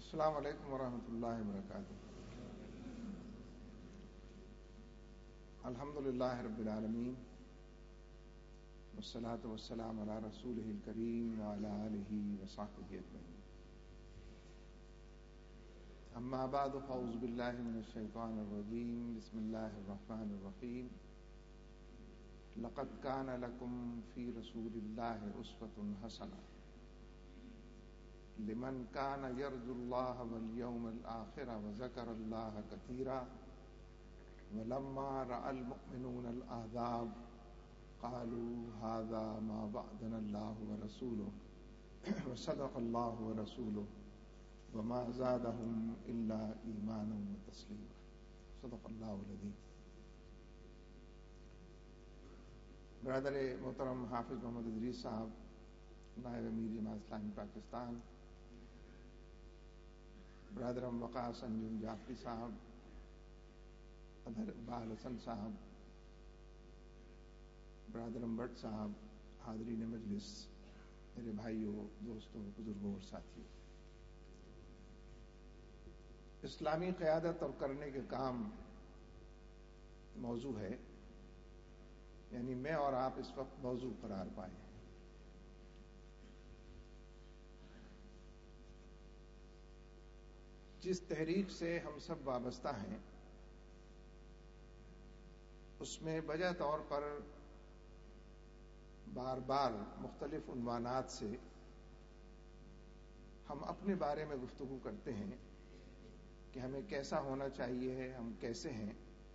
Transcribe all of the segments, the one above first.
السلام علیکم ورحمۃ اللہ وبرکاتہ۔ الحمد للہ رب العالمین والصلاة والسلام علی رسولہ الکریم وعلی آلہ وصحبہ اجمعین۔ اما بعد فاعوذ باللہ من الشیطان الرجیم، بسم اللہ الرحمن الرحیم۔ لقد کان لکم فی رسول اللہ اسوۃ حسنہ لمن کان یرجو اللہ والیوم الآخر وذکر اللہ کثیرا ولما رأى المؤمنون الأحزاب قالوا هذا ما وعدنا الله ورسوله وصدق الله ورسوله وما زادهم إلا إيمانا وتسليما صدق الله العظيم۔ برادر محترم حافظ محمد ادریس صاحب، نائب امیر جماعت اسلامی پاکستان، برادر وقاص انجم جعفری صاحب، اقبال حسن صاحب، برادر بٹ صاحب، حاضرین مجلس، میرے بھائیوں، دوستوں، بزرگوں اور ساتھیوں، اسلامی قیادت اور کرنے کے کام موضوع ہے، یعنی میں اور آپ اس وقت موضوع قرار پائے ہیں۔ جس تحریک سے ہم سب وابستہ ہیں، اس میں بجا طور پر بار بار مختلف عنوانات سے ہم اپنے بارے میں گفتگو کرتے ہیں کہ ہمیں کیسا ہونا چاہیے، ہم کیسے ہیں،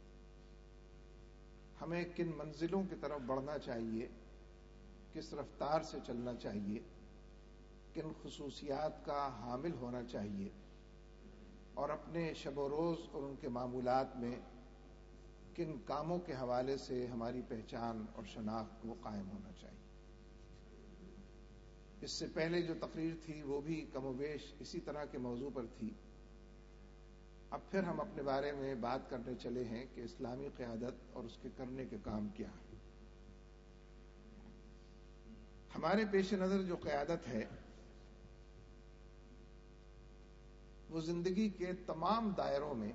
ہمیں کن منزلوں کی طرف بڑھنا چاہیے، کس رفتار سے چلنا چاہیے، کن خصوصیات کا حامل ہونا چاہیے، اور اپنے شب و روز اور ان کے معمولات میں کن کاموں کے حوالے سے ہماری پہچان اور شناخت کو قائم ہونا چاہیے۔ اس سے پہلے جو تقریر تھی وہ بھی کم و بیش اسی طرح کے موضوع پر تھی۔ اب پھر ہم اپنے بارے میں بات کرنے چلے ہیں کہ اسلامی قیادت اور اس کے کرنے کے کام کیا ہیں۔ ہمارے پیش نظر جو قیادت ہے وہ زندگی کے تمام دائروں میں،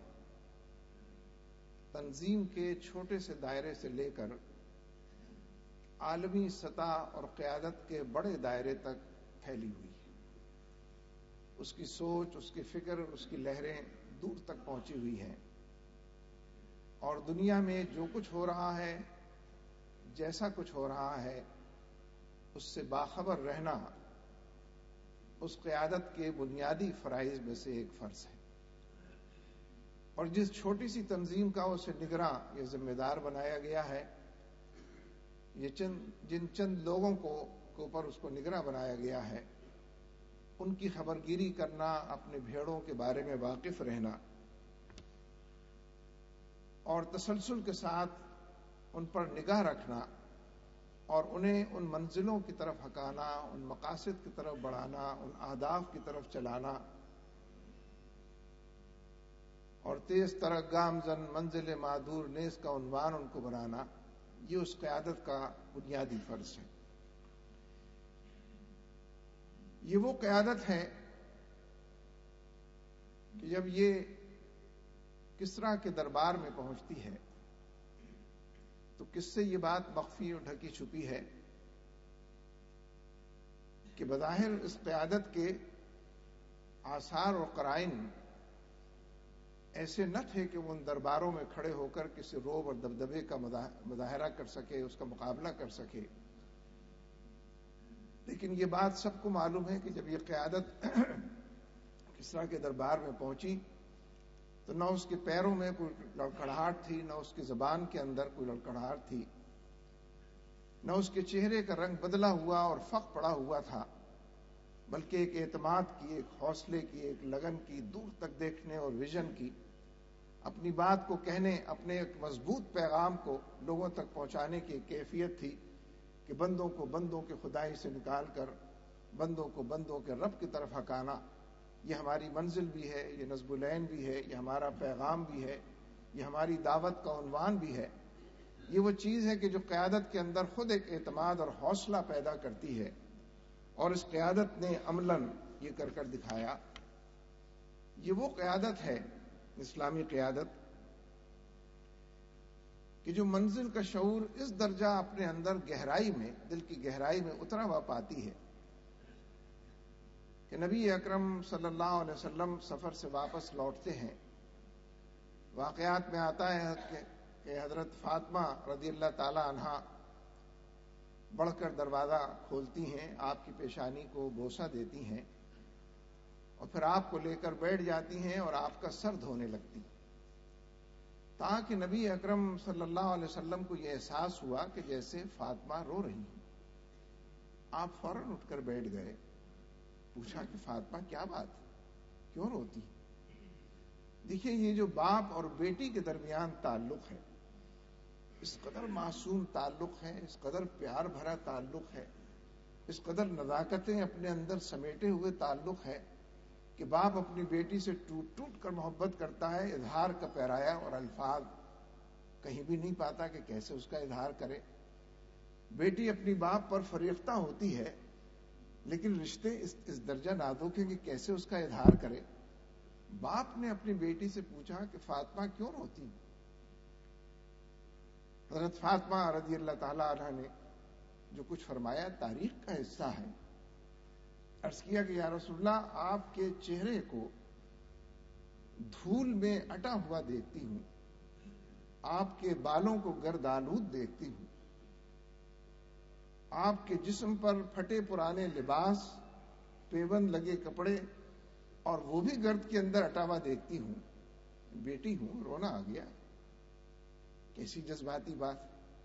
تنظیم کے چھوٹے سے دائرے سے لے کر عالمی سطح اور قیادت کے بڑے دائرے تک پھیلی ہوئی ہے۔ اس کی سوچ، اس کی فکر، اس کی لہریں دور تک پہنچی ہوئی ہیں، اور دنیا میں جو کچھ ہو رہا ہے، جیسا کچھ ہو رہا ہے، اس سے باخبر رہنا اس قیادت کے بنیادی فرائض میں سے ایک فرض ہے۔ اور جس چھوٹی سی تنظیم کا اسے نگراں یا ذمہ دار بنایا گیا ہے، یہ جن چند لوگوں کے اوپر اس کو نگراں بنایا گیا ہے، ان کی خبرگیری کرنا، اپنے بھیڑوں کے بارے میں واقف رہنا اور تسلسل کے ساتھ ان پر نگاہ رکھنا اور انہیں ان منزلوں کی طرف ہکانا، ان مقاصد کی طرف بڑھانا، ان اہداف کی طرف چلانا، اور تیز ترک گامزن منزل معدور نیز کا عنوان ان کو بنانا، یہ اس قیادت کا بنیادی فرض ہے۔ یہ وہ قیادت ہے کہ جب یہ کسریٰ کے دربار میں پہنچتی ہے تو کس سے یہ بات مخفی اور ڈھکی چھپی ہے کہ بظاہر اس قیادت کے آثار اور قرائن ایسے نہ تھے کہ وہ ان درباروں میں کھڑے ہو کر کسی رعب اور دبدبے کا مظاہرہ کر سکے، اس کا مقابلہ کر سکے، لیکن یہ بات سب کو معلوم ہے کہ جب یہ قیادت کسریٰ کے دربار میں پہنچی تو نہ اس کے پیروں میں کوئی لڑکھڑاہٹ تھی، نہ اس کی زبان کے اندر کوئی لڑکھڑاہٹ تھی، نہ اس کے چہرے کا رنگ بدلا ہوا اور فخ پڑا ہوا تھا، بلکہ ایک اعتماد کی، ایک حوصلے کی، ایک لگن کی، دور تک دیکھنے اور ویژن کی، اپنی بات کو کہنے، اپنے ایک مضبوط پیغام کو لوگوں تک پہنچانے کی ایک کیفیت تھی کہ بندوں کو بندوں کے خدائی سے نکال کر بندوں کو بندوں کے رب کی طرف ہکانا، یہ ہماری منزل بھی ہے، یہ نصب العین بھی ہے، یہ ہمارا پیغام بھی ہے، یہ ہماری دعوت کا عنوان بھی ہے۔ یہ وہ چیز ہے کہ جو قیادت کے اندر خود ایک اعتماد اور حوصلہ پیدا کرتی ہے، اور اس قیادت نے عملاً یہ کر دکھایا یہ وہ قیادت ہے اسلامی قیادت کہ جو منزل کا شعور اس درجہ اپنے اندر گہرائی میں، دل کی گہرائی میں اترا ہوا پاتی ہے کہ نبی اکرم صلی اللہ علیہ وسلم سفر سے واپس لوٹتے ہیں. واقعات میں آتا ہے کہ حضرت فاطمہ رضی اللہ تعالی عنہا بڑھ کر دروازہ کھولتی ہیں، آپ کی پیشانی کو بوسہ دیتی ہیں اور پھر آپ کو لے کر بیٹھ جاتی ہیں اور آپ کا سر دھونے لگتی، تاکہ نبی اکرم صلی اللہ علیہ وسلم کو یہ احساس ہوا کہ جیسے فاطمہ رو رہی ہیں. آپ فوراً اٹھ کر بیٹھ گئے. پوچھا کہ فاطمہ کیا بات، کیوں روتی؟ دیکھیے یہ جو باپ اور بیٹی کے درمیان تعلق ہے، اس قدر معصوم تعلق ہے، اس قدر پیار بھرا تعلق ہے، اس قدر نزاکتیں اپنے اندر سمیٹے ہوئے تعلق ہے کہ باپ اپنی بیٹی سے ٹوٹ ٹوٹ کر محبت کرتا ہے، اظہار کا پیرایا اور الفاظ کہیں بھی نہیں پاتا کہ کیسے اس کا اظہار کرے. بیٹی اپنی باپ پر فریفتہ ہوتی ہے، لیکن رشتے اس درجہ نازک ہیں کہ کیسے اس کا اظہار کرے. باپ نے اپنی بیٹی سے پوچھا کہ فاطمہ کیوں روتی؟ حضرت فاطمہ رضی اللہ تعالی عنہ نے جو کچھ فرمایا تاریخ کا حصہ ہے. عرض کیا کہ یا رسول اللہ، آپ کے چہرے کو دھول میں اٹا ہوا دیکھتی ہوں، آپ کے بالوں کو گرد آلود دیکھتی ہوں، آپ کے جسم پر پھٹے پرانے لباس، پیبند لگے کپڑے اور وہ بھی گرد کے اندر اٹا ہوا دیکھتی ہوں. بیٹی ہوں، رونا آ گیا. کیسی جذباتی بات،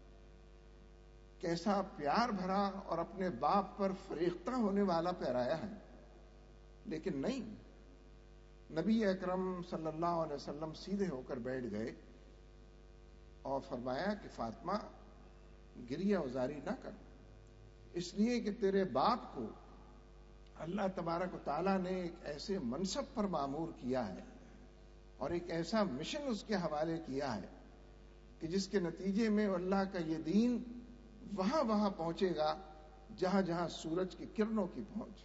کیسا پیار بھرا اور اپنے باپ پر فریختہ ہونے والا پیرایا ہے. لیکن نہیں، نبی اکرم صلی اللہ علیہ وسلم سیدھے ہو کر بیٹھ گئے اور فرمایا کہ فاطمہ گریہ ازاری نہ کر، اس لیے کہ تیرے باپ کو اللہ تبارک و تعالیٰ نے ایک ایسے منصب پر مامور کیا ہے اور ایک ایسا مشن اس کے حوالے کیا ہے کہ جس کے نتیجے میں اللہ کا یہ دین وہاں وہاں پہنچے گا جہاں جہاں سورج کی کرنوں کی پہنچ.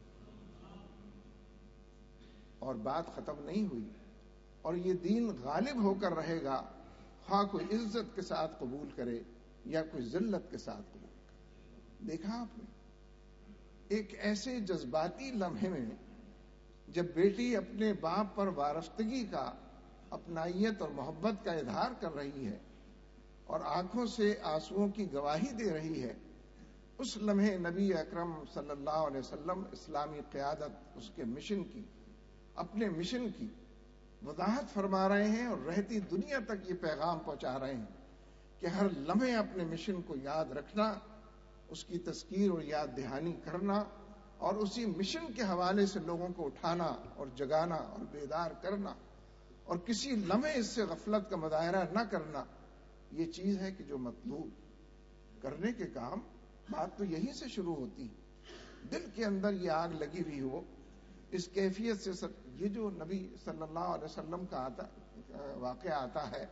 اور بات ختم نہیں ہوئی، اور یہ دین غالب ہو کر رہے گا، خواہ کوئی عزت کے ساتھ قبول کرے یا کوئی ذلت کے ساتھ قبول کرے. دیکھا آپ نے ایک ایسے جذباتی لمحے میں جب بیٹی اپنے باپ پر وارفتگی کا، اپنائیت اور محبت کا اظہار کر رہی ہے اور آنکھوں سے آنسوؤں کی گواہی دے رہی ہے، اس لمحے نبی اکرم صلی اللہ علیہ وسلم اسلامی قیادت، اس کے مشن کی، اپنے مشن کی وضاحت فرما رہے ہیں اور رہتی دنیا تک یہ پیغام پہنچا رہے ہیں کہ ہر لمحے اپنے مشن کو یاد رکھنا، اس کی تذکیر اور یاد دہانی کرنا اور اسی مشن کے حوالے سے لوگوں کو اٹھانا اور جگانا اور بیدار کرنا اور کسی لمحے اس سے غفلت کا مظاہرہ نہ کرنا. یہ چیز ہے کہ جو مطلوب کرنے کے کام، بات تو یہیں سے شروع ہوتی. دل کے اندر یہ آگ لگی ہوئی ہو، اس کیفیت سے یہ جو نبی صلی اللہ علیہ وسلم کا واقعہ آتا ہے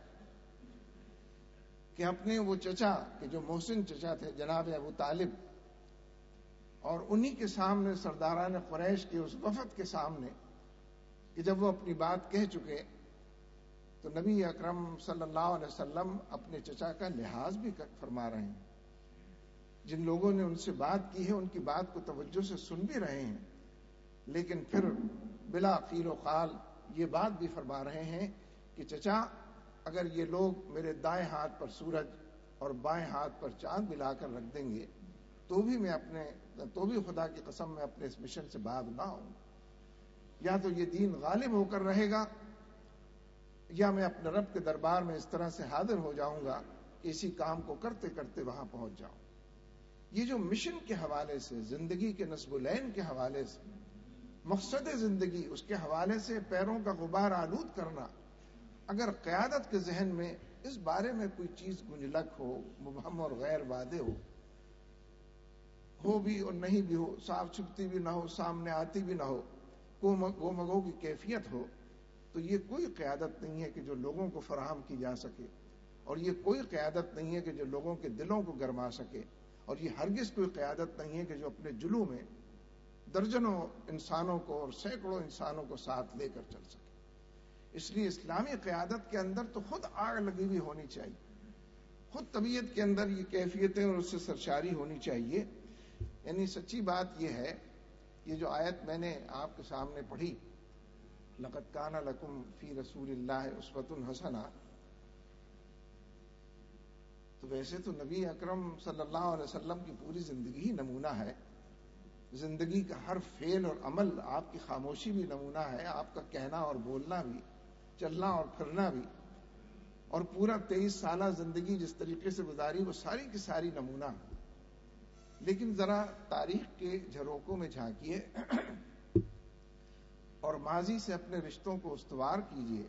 کہ اپنے وہ چچا کہ جو محسن چچا تھے جناب ابو طالب، اور انہی کے سامنے سرداران قریش کے اس وفد کے سامنے کہ جب وہ اپنی بات کہہ چکے تو نبی اکرم صلی اللہ علیہ وسلم اپنے چچا کا لحاظ بھی فرما رہے ہیں. جن لوگوں نے ان سے بات کی ہے ان کی بات کو توجہ سے سن بھی رہے ہیں، لیکن پھر بلا قیل و قال یہ بات بھی فرما رہے ہیں کہ چچا اگر یہ لوگ میرے دائیں ہاتھ پر سورج اور بائیں ہاتھ پر چاند ملا کر رکھ دیں گے تو بھی خدا کی قسم میں اپنے اس مشن سے باز نہ ہوں. یا تو یہ دین غالب ہو کر رہے گا یا میں اپنے رب کے دربار میں اس طرح سے حاضر ہو جاؤں گا کہ اسی کام کو کرتے کرتے وہاں پہنچ جاؤں. یہ جو مشن کے حوالے سے، زندگی کے نصب العین کے حوالے سے، مقصد زندگی اس کے حوالے سے پیروں کا غبار آلود کرنا، اگر قیادت کے ذہن میں اس بارے میں کوئی چیز گنجلک ہو، مبہم اور غیر واضح ہو بھی اور نہیں بھی ہو، صاف چھپتی بھی نہ ہو، سامنے آتی بھی نہ ہو، گو کی کیفیت ہو، تو یہ کوئی قیادت نہیں ہے کہ جو لوگوں کو فراہم کی جا سکے، اور یہ کوئی قیادت نہیں ہے کہ جو لوگوں کے دلوں کو گرما سکے، اور یہ ہرگز کوئی قیادت نہیں ہے کہ جو اپنے جلوہ میں درجنوں انسانوں کو اور سینکڑوں انسانوں کو ساتھ لے کر چل سکے. اس لیے اسلامی قیادت کے اندر تو خود آگ لگی ہوئی ہونی چاہیے، خود طبیعت کے اندر یہ کیفیتیں اور اس سے سرشاری ہونی چاہیے. یعنی سچی بات یہ ہے، یہ جو آیت میں نے آپ کے سامنے پڑھی، لقد کان لکم فی رسول اللہ اسوۃ حسنہ، تو ویسے تو نبی اکرم صلی اللہ علیہ وسلم کی پوری زندگی ہی نمونہ ہے. زندگی کا ہر فعل اور عمل، آپ کی خاموشی بھی نمونہ ہے، آپ کا کہنا اور بولنا بھی، چلنا اور پھرنا بھی، اور پورا 23 سالہ زندگی جس طریقے سے گزاری وہ ساری کی ساری نمونہ ہے. لیکن ذرا تاریخ کے جھروکوں میں جھانکیے اور ماضی سے اپنے رشتوں کو استوار کیجیے،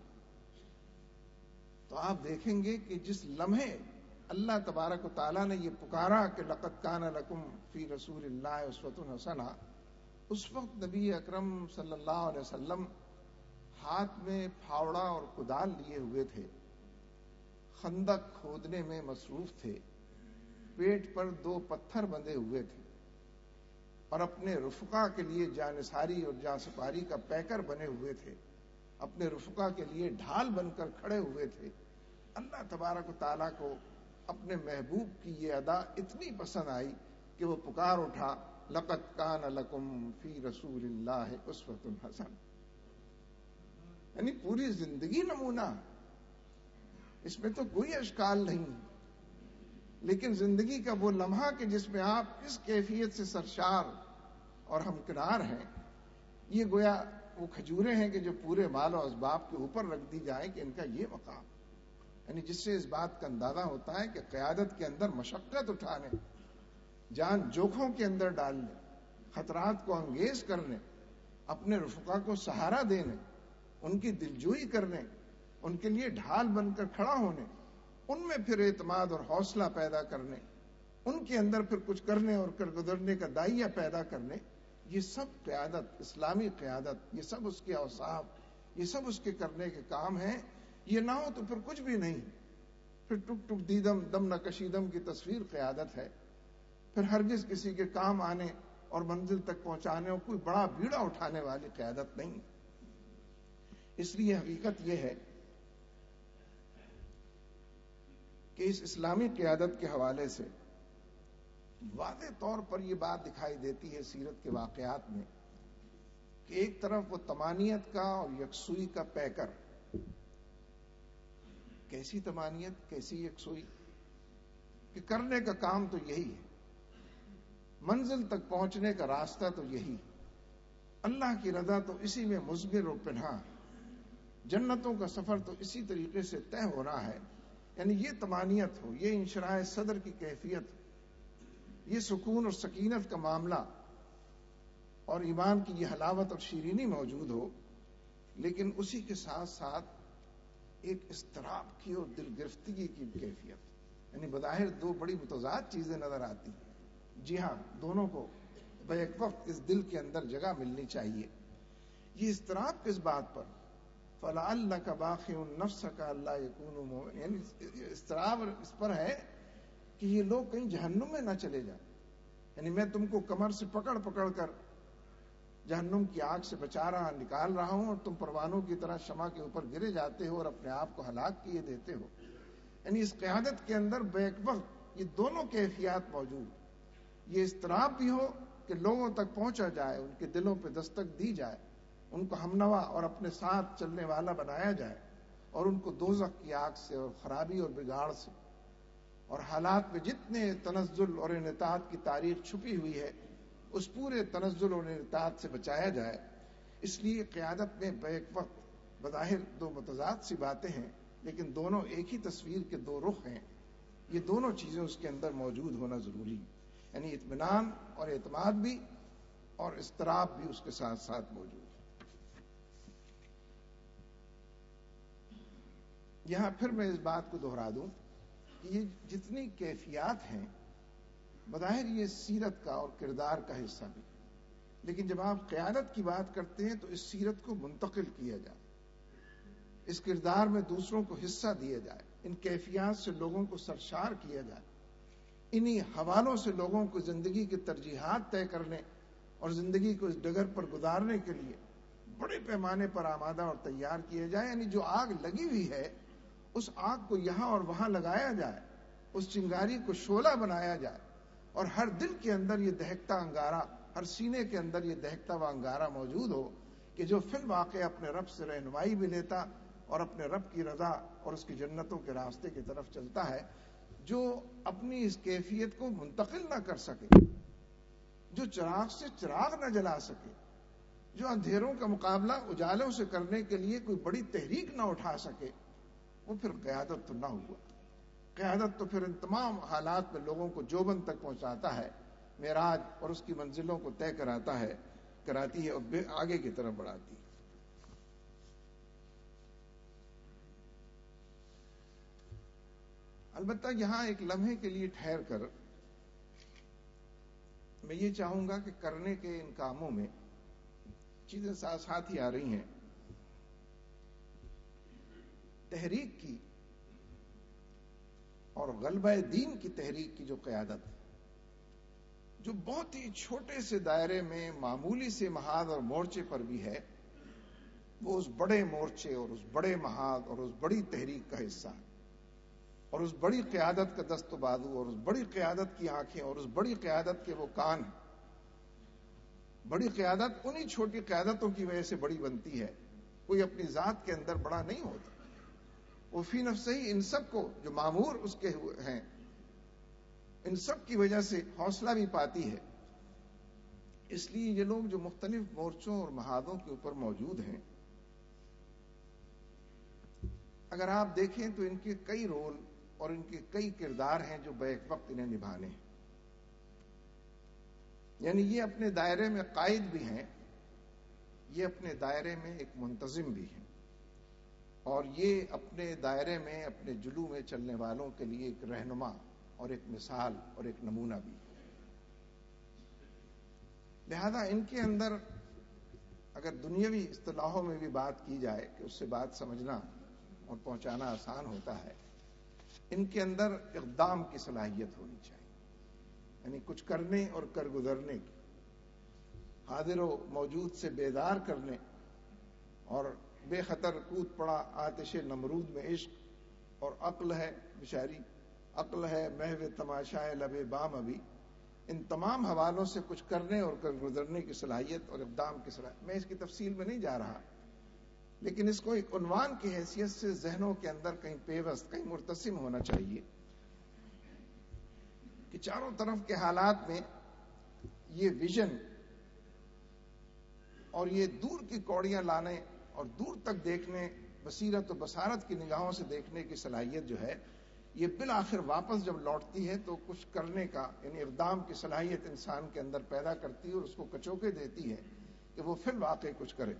تو آپ دیکھیں گے کہ جس لمحے اللہ تبارک و تعالیٰ نے یہ پکارا کہ لقد کان لکم فی رسول اللہ اسوۃ حسنہ، اس وقت نبی اکرم صلی اللہ علیہ وسلم ہاتھ میں پھاوڑا اور کدال لیے ہوئے تھے، خندق کھودنے میں مصروف تھے، پیٹ پر 2 پتھر بندھے ہوئے تھے، اور اپنے رفقا کے لیے جانثاری اور جانسپاری کا پیکر بنے ہوئے تھے، اپنے رفقا کے لیے ڈھال بن کر کھڑے ہوئے تھے. اللہ تبارک و تعالیٰ کو اپنے محبوب کی یہ ادا اتنی پسند آئی کہ وہ پکار اٹھا، لقد کان لکم فی رسول اللہ اسوۃ حسنہ. یعنی پوری زندگی نمونہ، اس میں تو کوئی اشکال نہیں. لیکن زندگی کا وہ لمحہ کہ جس میں آپ اس کیفیت سے سرشار اور ہمکنار ہیں، یہ گویا وہ کھجوریں ہیں کہ جو پورے مال و اسباب کے اوپر رکھ دی جائیں کہ ان کا یہ مقام. یعنی جس سے اس بات کا اندازہ ہوتا ہے کہ قیادت کے اندر مشقت اٹھانے، جان جوکھوں کے اندر ڈالنے، خطرات کو انگیز کرنے، اپنے رفقا کو سہارا دینے، ان کی دلجوئی کرنے، ان کے لیے ڈھال بن کر کھڑا ہونے، ان میں پھر اعتماد اور حوصلہ پیدا کرنے، ان کے اندر پھر کچھ کرنے اور کر گزرنے کا دائیا پیدا کرنے، یہ سب قیادت، اسلامی قیادت، یہ سب اس کے اوصاف، یہ سب اس کے کرنے کے کام ہیں. یہ نہ ہو تو پھر کچھ بھی نہیں، پھر ٹک ٹک دیدم دم نہ کشیدم کی تصویر قیادت ہے. پھر ہرگز کسی کے کام آنے اور منزل تک پہنچانے اور کوئی بڑا بیڑا اٹھانے والی قیادت نہیں. اس لیے حقیقت یہ ہے کہ اس اسلامی قیادت کے حوالے سے واضح طور پر یہ بات دکھائی دیتی ہے سیرت کے واقعات میں کہ ایک طرف وہ طمانیت کا اور یکسوئی کا پیکر، کیسی طمانیت، کیسی یکسوئی کہ کرنے کا کام تو یہی ہے، منزل تک پہنچنے کا راستہ تو یہی، اللہ کی رضا تو اسی میں مضمر و پنہاں، جنتوں کا سفر تو اسی طریقے سے طے ہو رہا ہے. یعنی یہ طمانیت ہو، یہ انشراح صدر کی کیفیت، یہ سکون اور سکینت کا معاملہ اور ایمان کی یہ حلاوت اور شیرینی موجود ہو، لیکن اسی کے ساتھ ساتھ ایک اضطراب کی اور دل گرفتگی کی کیفیت. یعنی بظاہر 2 بڑی متضاد چیزیں نظر آتی ہیں. جی ہاں، دونوں کو بیک وقت اس دل کے اندر جگہ ملنی چاہیے. یہ اضطراب کس بات پر؟ فَلَعَلَّكَ بَاخِعٌ نَفْسَكَ أَلَّا يَكُونُوا مُؤْمِنِينَ. یعنی اضطراب اس پر ہے کہ یہ لوگ کہیں جہنم میں نہ چلے جائیں. یعنی میں تم کو کمر سے پکڑ پکڑ کر جہنم کی آگ سے بچا رہا، نکال رہا ہوں، اور تم پروانوں کی طرح شمع کے اوپر گرے جاتے ہو اور اپنے آپ کو ہلاک کیے دیتے ہو. یعنی اس قیادت کے اندر بیک وقت یہ دونوں کیفیات موجود. یہ اضطراب بھی ہو کہ لوگوں تک پہنچا جائے، ان کے دلوں پہ دستک دی جائے، ان کو ہمنوا اور اپنے ساتھ چلنے والا بنایا جائے، اور ان کو دوزخ کی آگ سے اور خرابی اور بگاڑ سے اور حالات میں جتنے تنزل اور انحطاط کی تاریخ چھپی ہوئی ہے اس پورے تنزل اور انحطاط سے بچایا جائے. اس لیے قیادت میں بیک وقت بظاہر 2 متضاد سی باتیں ہیں، لیکن دونوں ایک ہی تصویر کے 2 رخ ہیں. یہ دونوں چیزیں اس کے اندر موجود ہونا ضروری ہے. یعنی اطمینان اور اعتماد بھی اور اضطراب بھی اس کے ساتھ ساتھ موجود ہے. یہاں پھر میں اس بات کو دہرا دوں کہ یہ جتنی کیفیات ہیں بظاہر یہ سیرت کا اور کردار کا حصہ بھی، لیکن جب آپ قیادت کی بات کرتے ہیں تو اس سیرت کو منتقل کیا جائے، اس کردار میں دوسروں کو حصہ دیا جائے، ان کیفیات سے لوگوں کو سرشار کیا جائے، انہی حوالوں سے لوگوں کو زندگی کی ترجیحات طے کرنے اور زندگی کو اس ڈگر پر گزارنے کے لیے بڑے پیمانے پر آمادہ اور تیار کیے جائیں. یعنی جو آگ لگی ہوئی ہے اس آگ کو یہاں اور وہاں لگایا جائے, اس چنگاری کو شعلہ بنایا جائے, اور ہر دل کے اندر یہ دہکتا انگارہ, ہر سینے کے اندر یہ دہکتا ہوا انگارہ موجود ہو کہ جو فی الواقع اپنے رب سے رہنمائی بھی لیتا اور اپنے رب کی رضا اور اس کی جنتوں کے راستے کی طرف چلتا ہے. جو اپنی اس کیفیت کو منتقل نہ کر سکے, جو چراغ سے چراغ نہ جلا سکے, جو اندھیروں کا مقابلہ اجالوں سے کرنے کے لیے کوئی بڑی تحریک نہ اٹھا سکے, وہ پھر قیادت تو نہ ہوا. قیادت تو پھر ان تمام حالات میں لوگوں کو جوبن تک پہنچاتا ہے, معراج اور اس کی منزلوں کو طے کراتی ہے اور آگے کی طرف بڑھاتی ہے. البتہ یہاں ایک لمحے کے لیے ٹھہر کر میں یہ چاہوں گا کہ کرنے کے ان کاموں میں چیزیں ساتھ ساتھ ہی آ رہی ہیں. تحریک کی اور غلبہ دین کی تحریک کی جو قیادت, جو بہت ہی چھوٹے سے دائرے میں معمولی سے محاذ اور مورچے پر بھی ہے, وہ اس بڑے مورچے اور اس بڑے محاذ اور اس بڑی تحریک کا حصہ ہے, اور اس بڑی قیادت کا دست و بازو اور اس بڑی قیادت کی آنکھیں اور اس بڑی قیادت کے وہ کان ہیں. بڑی قیادت انہی چھوٹی قیادتوں کی وجہ سے بڑی بنتی ہے. کوئی اپنی ذات کے اندر بڑا نہیں ہوتا, وہ فی نفسہ ہی ان سب کو جو مامور اس کے ہیں ان سب کی وجہ سے حوصلہ بھی پاتی ہے. اس لیے یہ لوگ جو مختلف مورچوں اور محاذوں کے اوپر موجود ہیں, اگر آپ دیکھیں تو ان کے کئی رول اور ان کے کئی کردار ہیں جو بیک وقت انہیں نبھانے ہیں. یعنی یہ اپنے دائرے میں قائد بھی ہیں, یہ اپنے دائرے میں ایک منتظم بھی ہیں, اور یہ اپنے دائرے میں اپنے جلو میں چلنے والوں کے لیے ایک رہنما اور ایک مثال اور ایک نمونہ بھی. لہذا ان کے اندر اگر دنیاوی اصطلاحوں میں بھی بات کی جائے کہ اس سے بات سمجھنا اور پہنچانا آسان ہوتا ہے, ان کے اندر اقدام کی صلاحیت ہونی چاہیے. یعنی کچھ کرنے اور کر گزرنے کی, حاضر و موجود سے بیدار کرنے, اور بے خطر کود پڑا آتش نمرود میں عشق, اور عقل ہے بیچاری, عقل ہے محو تماشائے لب بام ابھی, ان تمام حوالوں سے کچھ کرنے اور کر گزرنے کی صلاحیت اور اقدام کی صلاحیت. میں اس کی تفصیل میں نہیں جا رہا, لیکن اس کو ایک عنوان کی حیثیت سے ذہنوں کے اندر کہیں پیوست, کہیں مرتسم ہونا چاہیے کہ چاروں طرف کے حالات میں یہ ویژن اور یہ دور کی کوڑیاں لانے اور دور تک دیکھنے, بصیرت و بصارت کی نگاہوں سے دیکھنے کی صلاحیت جو ہے, یہ بالآخر واپس جب لوٹتی ہے تو کچھ کرنے کا یعنی اقدام کی صلاحیت انسان کے اندر پیدا کرتی ہے اور اس کو کچوکے دیتی ہے کہ وہ فی الواقع کچھ کرے.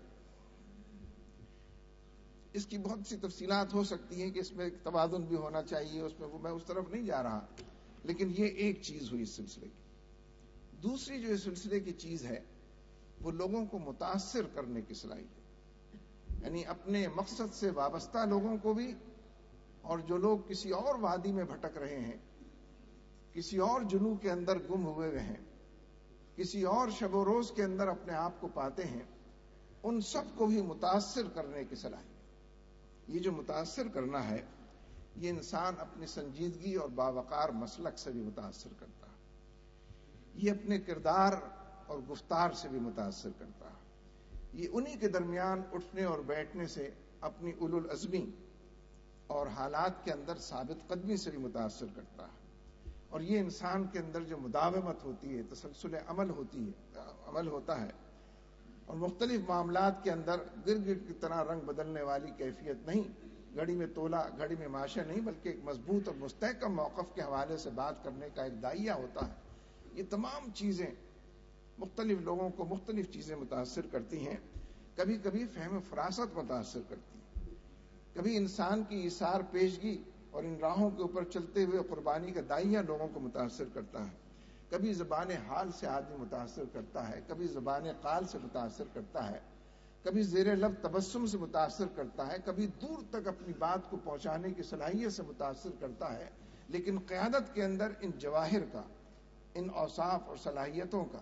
اس کی بہت سی تفصیلات ہو سکتی ہیں کہ اس میں ایک توازن بھی ہونا چاہیے, اس میں اس طرف نہیں جا رہا, لیکن یہ ایک چیز ہوئی اس سلسلے کی. دوسری جو اس سلسلے کی چیز ہے وہ لوگوں کو متاثر کرنے کی صلاحیت, یعنی اپنے مقصد سے وابستہ لوگوں کو بھی, اور جو لوگ کسی اور وادی میں بھٹک رہے ہیں, کسی اور جنو کے اندر گم ہوئے ہیں, کسی اور شب و روز کے اندر اپنے آپ کو پاتے ہیں, ان سب کو بھی متاثر کرنے کی صلاحیت. یہ جو متاثر کرنا ہے یہ انسان اپنی سنجیدگی اور باوقار مسلک سے بھی متاثر کرتا ہے, یہ اپنے کردار اور گفتار سے بھی متاثر کرتا ہے, یہ انہی کے درمیان اٹھنے اور بیٹھنے سے اپنی اولو العزمی اور حالات کے اندر ثابت قدمی سے بھی متاثر کرتا ہے, اور یہ انسان کے اندر جو مداومت ہوتی ہے, تسلسل عمل ہوتا ہے, اور مختلف معاملات کے اندر گرگٹ کی طرح رنگ بدلنے والی کیفیت نہیں, گھڑی میں تولا گھڑی میں ماشا نہیں, بلکہ ایک مضبوط اور مستحکم موقف کے حوالے سے بات کرنے کا ایک دائیہ ہوتا ہے. یہ تمام چیزیں مختلف لوگوں کو مختلف چیزیں متاثر کرتی ہیں. کبھی کبھی فہم فراست متاثر کرتی ہیں, کبھی انسان کی ایثار پیشگی اور ان راہوں کے اوپر چلتے ہوئے قربانی کا دائیہ لوگوں کو متاثر کرتا ہے, کبھی زبان حال سے آدمی متاثر کرتا ہے, کبھی زبان قال سے متاثر کرتا ہے, کبھی زیر لب تبسم سے متاثر کرتا ہے, کبھی دور تک اپنی بات کو پہنچانے کی صلاحیت سے متاثر کرتا ہے. لیکن قیادت کے اندر ان جواہر کا, ان اوصاف اور صلاحیتوں کا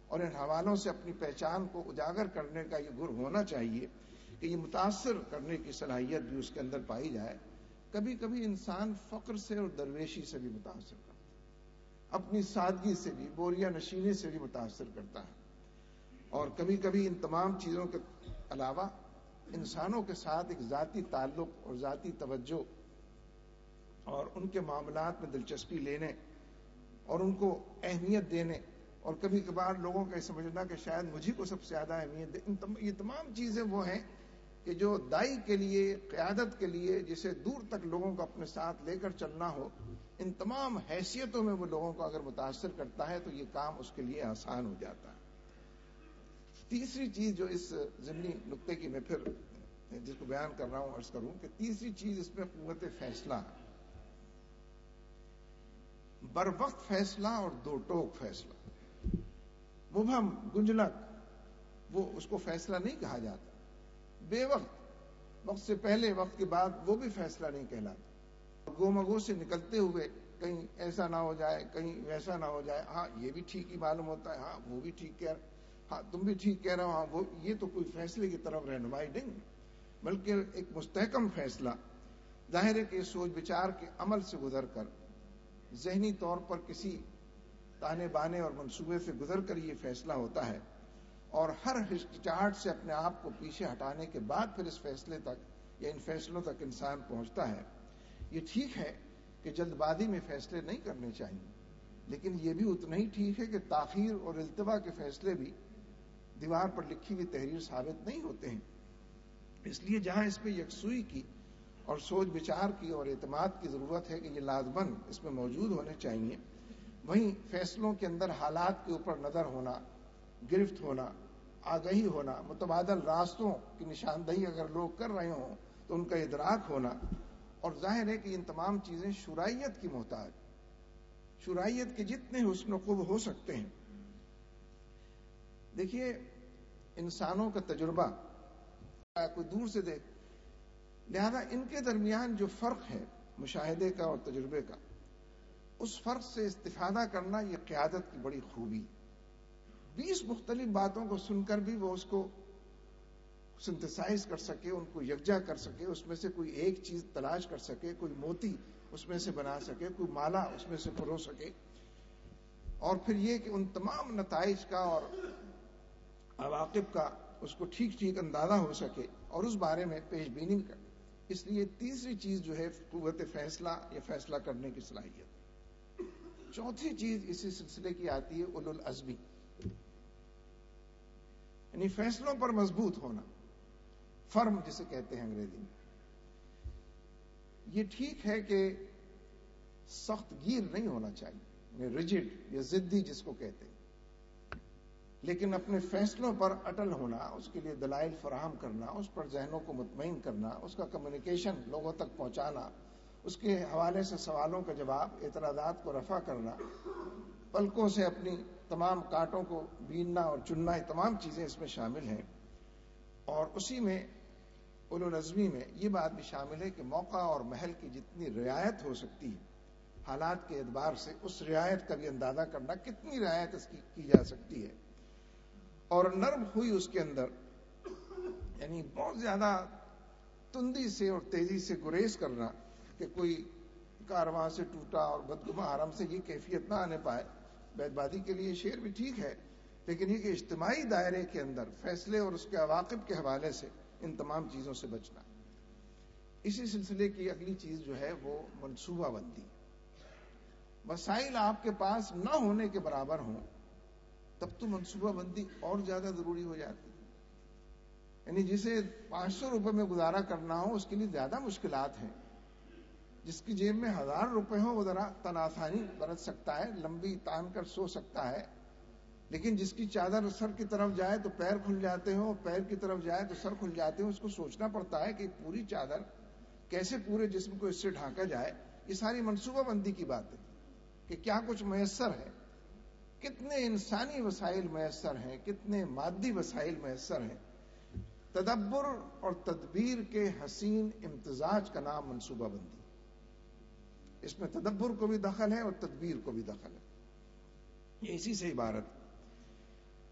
اور ان حوالوں سے اپنی پہچان کو اجاگر کرنے کا یہ گر ہونا چاہیے کہ یہ متاثر کرنے کی صلاحیت بھی اس کے اندر پائی جائے. کبھی کبھی انسان فقر سے اور درویشی سے بھی متاثر کرتا ہے، اپنی سادگی سے بھی، بوریا نشینی سے بھی متاثر کرتا ہے. اور کبھی کبھی ان تمام چیزوں کے علاوہ انسانوں کے ساتھ ایک ذاتی تعلق اور ذاتی توجہ اور ان کے معاملات میں دلچسپی لینے اور ان کو اہمیت دینے، اور کبھی کبھار لوگوں کا یہ سمجھنا کہ شاید مجھے کو سب سے زیادہ اہمیت دے، یہ تمام چیزیں وہ ہیں کہ جو دائی کے لیے، قیادت کے لیے، جسے دور تک لوگوں کو اپنے ساتھ لے کر چلنا ہو، ان تمام حیثیتوں میں وہ لوگوں کو اگر متاثر کرتا ہے تو یہ کام اس کے لیے آسان ہو جاتا ہے. تیسری چیز جو اس ضمنی نقطے کی میں پھر جس کو بیان کر رہا ہوں عرض کروں کہ تیسری چیز اس میں قوت فیصلہ، بر وقت فیصلہ اور دو ٹوک فیصلہ. مبہم، گنجلک، وہ اس کو فیصلہ نہیں کہا جاتا. بے وقت سے پہلے، وقت کے بعد، وہ بھی فیصلہ نہیں کہلاتا. گومگو سے نکلتے ہوئے کہیں ایسا نہ ہو جائے، کہیں ویسا نہ ہو جائے، ہاں یہ بھی ٹھیک ہی معلوم ہوتا ہے، ہاں وہ بھی ٹھیک کہہ رہا، ہاں تم بھی ٹھیک کہہ رہے ہو، ہاں وہ، یہ تو کوئی فیصلے کی طرف رہنمائی نہیں، بلکہ ایک مستحکم فیصلہ. ظاہر ہے کہ یہ سوچ بچار کے عمل سے گزر کر، ذہنی طور پر کسی تانے بانے اور منصوبے سے گزر کر یہ فیصلہ ہوتا ہے، اور ہر ہچکچاہٹ سے اپنے آپ کو پیچھے ہٹانے کے بعد پھر اس فیصلے تک یا ان فیصلوں تک انسان پہنچتا ہے. یہ ٹھیک ہے کہ جلد بازی میں فیصلے نہیں کرنے چاہیے، لیکن یہ بھی اتنا ہی ٹھیک ہے کہ تاخیر اور التوا کے فیصلے بھی دیوار پر لکھی ہوئی تحریر ثابت نہیں ہوتے ہیں. اس لیے جہاں اس پہ یکسوئی کی اور سوچ بچار کی اور اعتماد کی ضرورت ہے کہ یہ لازماً اس میں موجود ہونے چاہیے، وہیں فیصلوں کے اندر حالات کے اوپر نظر ہونا، گرفت ہونا، آگہی ہونا، متبادل راستوں کی نشاندہی اگر لوگ کر رہے ہوں تو ان کا ادراک ہونا، اور ظاہر ہے کہ ان تمام چیزیں شرائعیت کی محتاج، شرائعیت کے جتنے حسن و خوب ہو سکتے ہیں. دیکھیے انسانوں کا تجربہ کوئی دور سے دیکھ، لہذا ان کے درمیان جو فرق ہے مشاہدے کا اور تجربے کا، اس فرق سے استفادہ کرنا یہ قیادت کی بڑی خوبی. 20 مختلف باتوں کو سن کر بھی وہ اس کو سنتھسائز کر سکے، ان کو یکجا کر سکے، اس میں سے کوئی ایک چیز تلاش کر سکے، کوئی موتی اس میں سے بنا سکے، کوئی مالا اس میں سے پرو سکے، اور پھر یہ کہ ان تمام نتائج کا اور عواقب کا اس کو ٹھیک ٹھیک اندازہ ہو سکے اور اس بارے میں پیش بینی کر. اس لیے تیسری چیز جو ہے قوت فیصلہ یا فیصلہ کرنے کی صلاحیت. چوتھی چیز اسی سلسلے کی آتی ہے اولو العزمی، یعنی فیصلوں پر مضبوط ہونا، فرم جسے کہتے ہیں انگریزی میں. یہ ٹھیک ہے کہ سخت گیر نہیں ہونا چاہیے، ریجڈ یا ضدی جس کو کہتے ہیں، لیکن اپنے فیصلوں پر اٹل ہونا، اس کے لیے دلائل فراہم کرنا، اس پر ذہنوں کو مطمئن کرنا، اس کا کمیونیکیشن لوگوں تک پہنچانا، اس کے حوالے سے سوالوں کا جواب، اعتراضات کو رفع کرنا، پلکوں سے اپنی تمام کانٹوں کو بیننا اور چننا، یہ تمام چیزیں اس میں شامل ہیں. اور اسی میں اولو العزمی میں یہ بات بھی شامل ہے کہ موقع اور محل کی جتنی رعایت ہو سکتی ہے حالات کے اعتبار سے، اس رعایت کا بھی اندازہ کرنا، کتنی رعایت اس کی جا سکتی ہے، اور نرم ہوئی اس کے اندر، یعنی بہت زیادہ تندی سے اور تیزی سے گریز کرنا کہ کوئی کارواں سے ٹوٹا اور بدگماں حرم سے یہ کیفیت نہ آنے پائے. بیت بادی کے لیے شعر بھی ٹھیک ہے، لیکن یہ کہ اجتماعی دائرے کے اندر فیصلے اور اس کے عواقب کے حوالے سے ان تمام چیزوں سے بچنا. اسی سلسلے کی اگلی چیز جو ہے وہ منصوبہ بندی. وسائل آپ کے پاس نہ ہونے کے برابر ہوں تب تو منصوبہ بندی اور زیادہ ضروری ہو جاتی ہے. یعنی جسے 500 روپے میں گزارا کرنا ہو اس کے لیے زیادہ مشکلات ہیں. جس کی جیب میں 1000 روپے ہو وہ ذرا تناسانی برت سکتا ہے، لمبی تان کر سو سکتا ہے، لیکن جس کی چادر سر کی طرف جائے تو پیر کھل جاتے ہوں، پیر کی طرف جائے تو سر کھل جاتے ہوں، اس کو سوچنا پڑتا ہے کہ پوری چادر کیسے پورے جسم کو اس سے ڈھانکا جائے. یہ ساری منصوبہ بندی کی بات ہے کہ کیا کچھ میسر ہے، کتنے انسانی وسائل میسر ہیں، کتنے مادی وسائل میسر ہیں. تدبر اور تدبیر کے حسین امتزاج کا نام منصوبہ بندی. اس میں تدبر کو بھی دخل ہے اور تدبیر کو بھی دخل ہے، یہ اسی سے عبارت.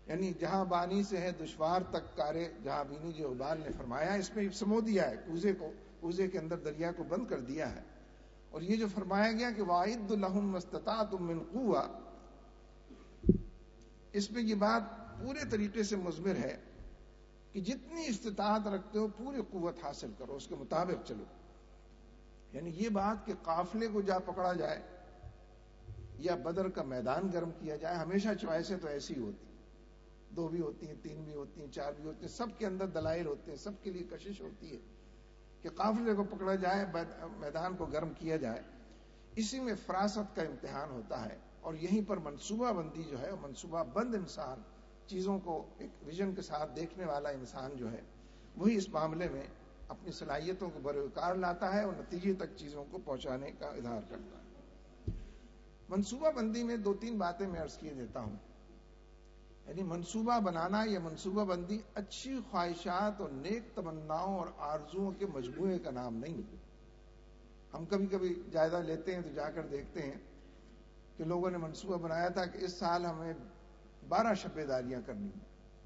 یعنی جہاں بانی سے ہے دشوار تک کارے جہاں بینی، جو اقبال نے فرمایا، اس میں سمو دیا ہے کوزے کے اندر دریا کو بند کر دیا ہے. اور یہ جو فرمایا گیا کہ وَأَعِدُّ لَهُم مَّا اسْتَطَعْتُم مِّن قُوَّةٍ، اس میں یہ بات پورے طریقے سے مضمر ہے کہ جتنی استطاعت رکھتے ہو پوری قوت حاصل کرو، اس کے مطابق چلو. یعنی یہ بات کہ قافلے کو جا پکڑا جائے یا بدر کا میدان گرم کیا جائے، ہمیشہ چوائسیں تو ایسی ہوتی، 2 بھی ہوتی ہیں، 3 بھی ہوتی ہیں، 4 بھی ہوتی ہیں، سب کے اندر دلائل ہوتے ہیں، سب کے لیے کشش ہوتی ہے کہ قافلے کو پکڑا جائے، میدان کو گرم کیا جائے. اسی میں فراست کا امتحان ہوتا ہے، اور یہیں پر منصوبہ بندی جو ہے، منصوبہ بند انسان، چیزوں کو ایک ویژن کے ساتھ دیکھنے والا انسان جو ہے، وہی اس معاملے میں اپنی صلاحیتوں کو بروکار لاتا ہے اور نتیجے تک چیزوں کو پہنچانے کا اظہار کرتا ہے. منصوبہ بندی میں 2-3 باتیں میں عرض کیے دیتا ہوں. یعنی منصوبہ بنانا یا منصوبہ بندی اچھی خواہشات اور نیک تمناؤں اور آرزوؤں کے مجموعے کا نام نہیں. ہم کبھی کبھی جائزہ لیتے ہیں تو جا کر دیکھتے ہیں کہ لوگوں نے منصوبہ بنایا تھا کہ اس سال ہمیں 12 شب داریاں کرنی ہیں.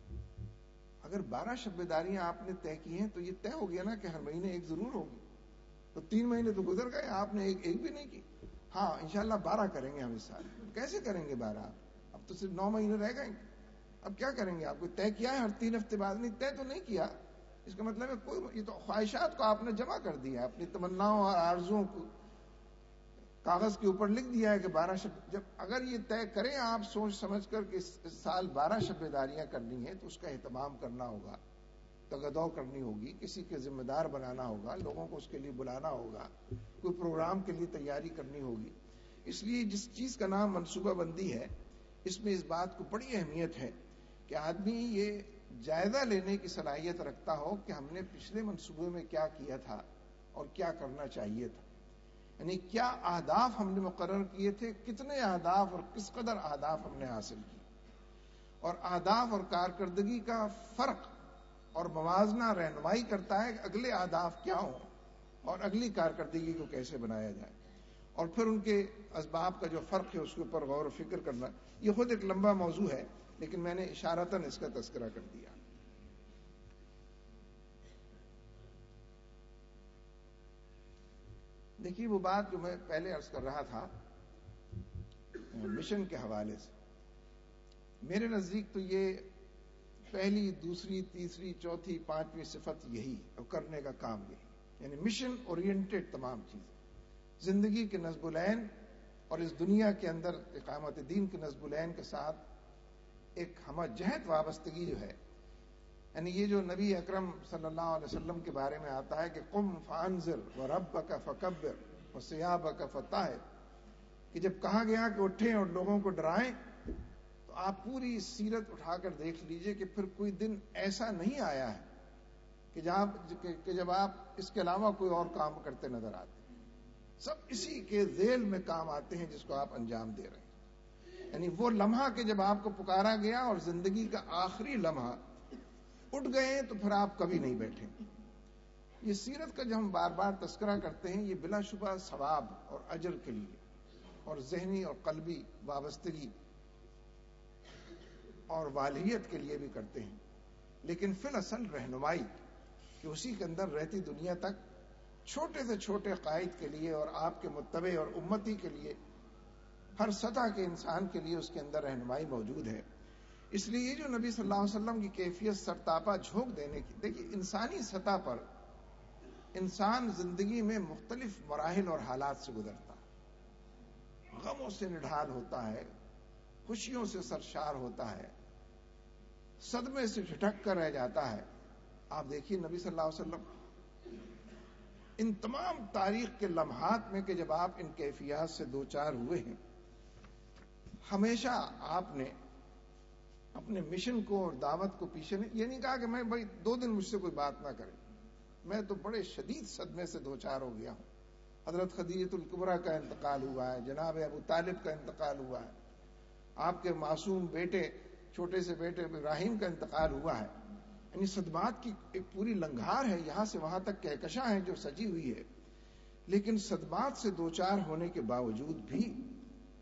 اگر 12 شب داریاں آپ نے طے کی ہیں تو یہ طے ہو گیا نا کہ ہر مہینے ایک ضرور ہوگی. تو 3 مہینے تو گزر گئے، آپ نے ایک بھی نہیں کی. ہاں انشاءاللہ 12 کریں گے ہم اس سال. کیسے کریں گے 12؟ اب تو صرف 9 مہینے رہ گئے. اب کیا کریں گے؟ آپ کو طے کیا ہے ہر 3 ہفتے بعد؟ نہیں، طے تو نہیں کیا. اس کا مطلب ہے یہ تو خواہشات کو آپ نے جمع کر دیا ہے، اپنی تمناؤں اور آرزوؤں کو کاغذ کے اوپر لکھ دیا ہے کہ 12 شب. جب اگر یہ طے کریں آپ سوچ سمجھ کر کہ اس سال 12 شب داریاں کرنی ہے تو اس کا اہتمام کرنا ہوگا، تگدو کرنی ہوگی، کسی کے ذمہ دار بنانا ہوگا، لوگوں کو اس کے لیے بلانا ہوگا، کوئی پروگرام کے لیے تیاری کرنی ہوگی. اس لیے جس چیز کا نام منصوبہ بندی ہے، اس میں اس بات کو بڑی اہمیت ہے کہ آدمی یہ جائزہ لینے کی صلاحیت رکھتا ہو کہ ہم نے پچھلے منصوبے میں کیا کیا تھا اور کیا کرنا چاہیے تھا. یعنی کیا اہداف ہم نے مقرر کیے تھے، کتنے اہداف اور کس قدر اہداف ہم نے حاصل کی، اور اہداف اور کارکردگی کا فرق اور موازنہ رہنمائی کرتا ہے کہ اگلے اہداف کیا ہوں اور اگلی کارکردگی کو کیسے بنایا جائے، اور پھر ان کے اسباب کا جو فرق ہے اس کے اوپر غور و فکر کرنا. یہ خود ایک لمبا موضوع ہے لیکن میں نے اشارتاً اس کا تذکرہ کر دیا. دیکھیے وہ بات جو میں پہلے عرض کر رہا تھا مشن کے حوالے سے، میرے نزدیک تو یہ پہلی، دوسری، تیسری، چوتھی، 5ویں صفت یہی اور کرنے کا کام یہی. یعنی مشن اورینٹڈ تمام چیزیں، زندگی کے نصب العین اور اس دنیا کے اندر اقامت دین کے نصب العین کے ساتھ ایک ہمہ جہت وابستگی جو ہے. یعنی یہ جو نبی اکرم صلی اللہ علیہ وسلم کے بارے میں آتا ہے کہ قم فانذر وربک فکبر وثیابک فطہر، کہ جب کہا گیا کہ اٹھیں اور لوگوں کو ڈرائیں، تو آپ پوری سیرت اٹھا کر دیکھ لیجئے کہ پھر کوئی دن ایسا نہیں آیا ہے کہ جب آپ اس کے علاوہ کوئی اور کام کرتے نظر آتے. سب اسی کے ذیل میں کام آتے ہیں جس کو آپ انجام دے رہے ہیں. یعنی وہ لمحہ کہ جب آپ کو پکارا گیا اور زندگی کا آخری لمحہ اٹھ گئے تو پھر آپ کبھی نہیں بیٹھیں. یہ سیرت کا جو ہم بار بار تذکرہ کرتے ہیں یہ بلا شبہ ثواب اور اجر کے لیے اور ذہنی اور قلبی وابستگی اور والہیت کے لیے بھی کرتے ہیں، لیکن فی الاصل رہنمائی کہ اسی کے اندر رہتی دنیا تک چھوٹے سے چھوٹے قائد کے لیے اور آپ کے متبع اور امتی کے لیے، ہر سطح کے انسان کے لیے اس کے اندر رہنمائی موجود ہے. اس لیے یہ جو نبی صلی اللہ علیہ وسلم کی کیفیت سرتاپا جھونک دینے کی، دیکھیے انسانی سطح پر انسان زندگی میں مختلف مراحل اور حالات سے گزرتا ہے، غموں سے نڈھال ہوتا ہے، خوشیوں سے سرشار ہوتا ہے، صدمے سے جھٹک کر رہ جاتا ہے. آپ دیکھیے نبی صلی اللہ علیہ وسلم ان تمام تاریخ کے لمحات میں کہ جب آپ ان کیفیات سے دوچار ہوئے ہیں، ہمیشہ آپ نے اپنے مشن کو اور دعوت کو پیچھے یہ نہیں کہا کہ میں بھائی 2 دن مجھ سے کوئی بات نہ کرے. میں تو بڑے شدید صدمے سے دوچار ہو گیا ہوں. حضرت خدیجہ الکبریٰ کا انتقال ہوا ہے، جناب ابو طالب کا انتقال ہوا ہے، آپ کے معصوم بیٹے، چھوٹے سے بیٹے ابراہیم کا انتقال ہوا ہے. یعنی صدمات کی ایک پوری لنگھار ہے، یہاں سے وہاں تک کہکشاں ہے جو سجی ہوئی ہے. لیکن صدمات سے دوچار ہونے کے باوجود بھی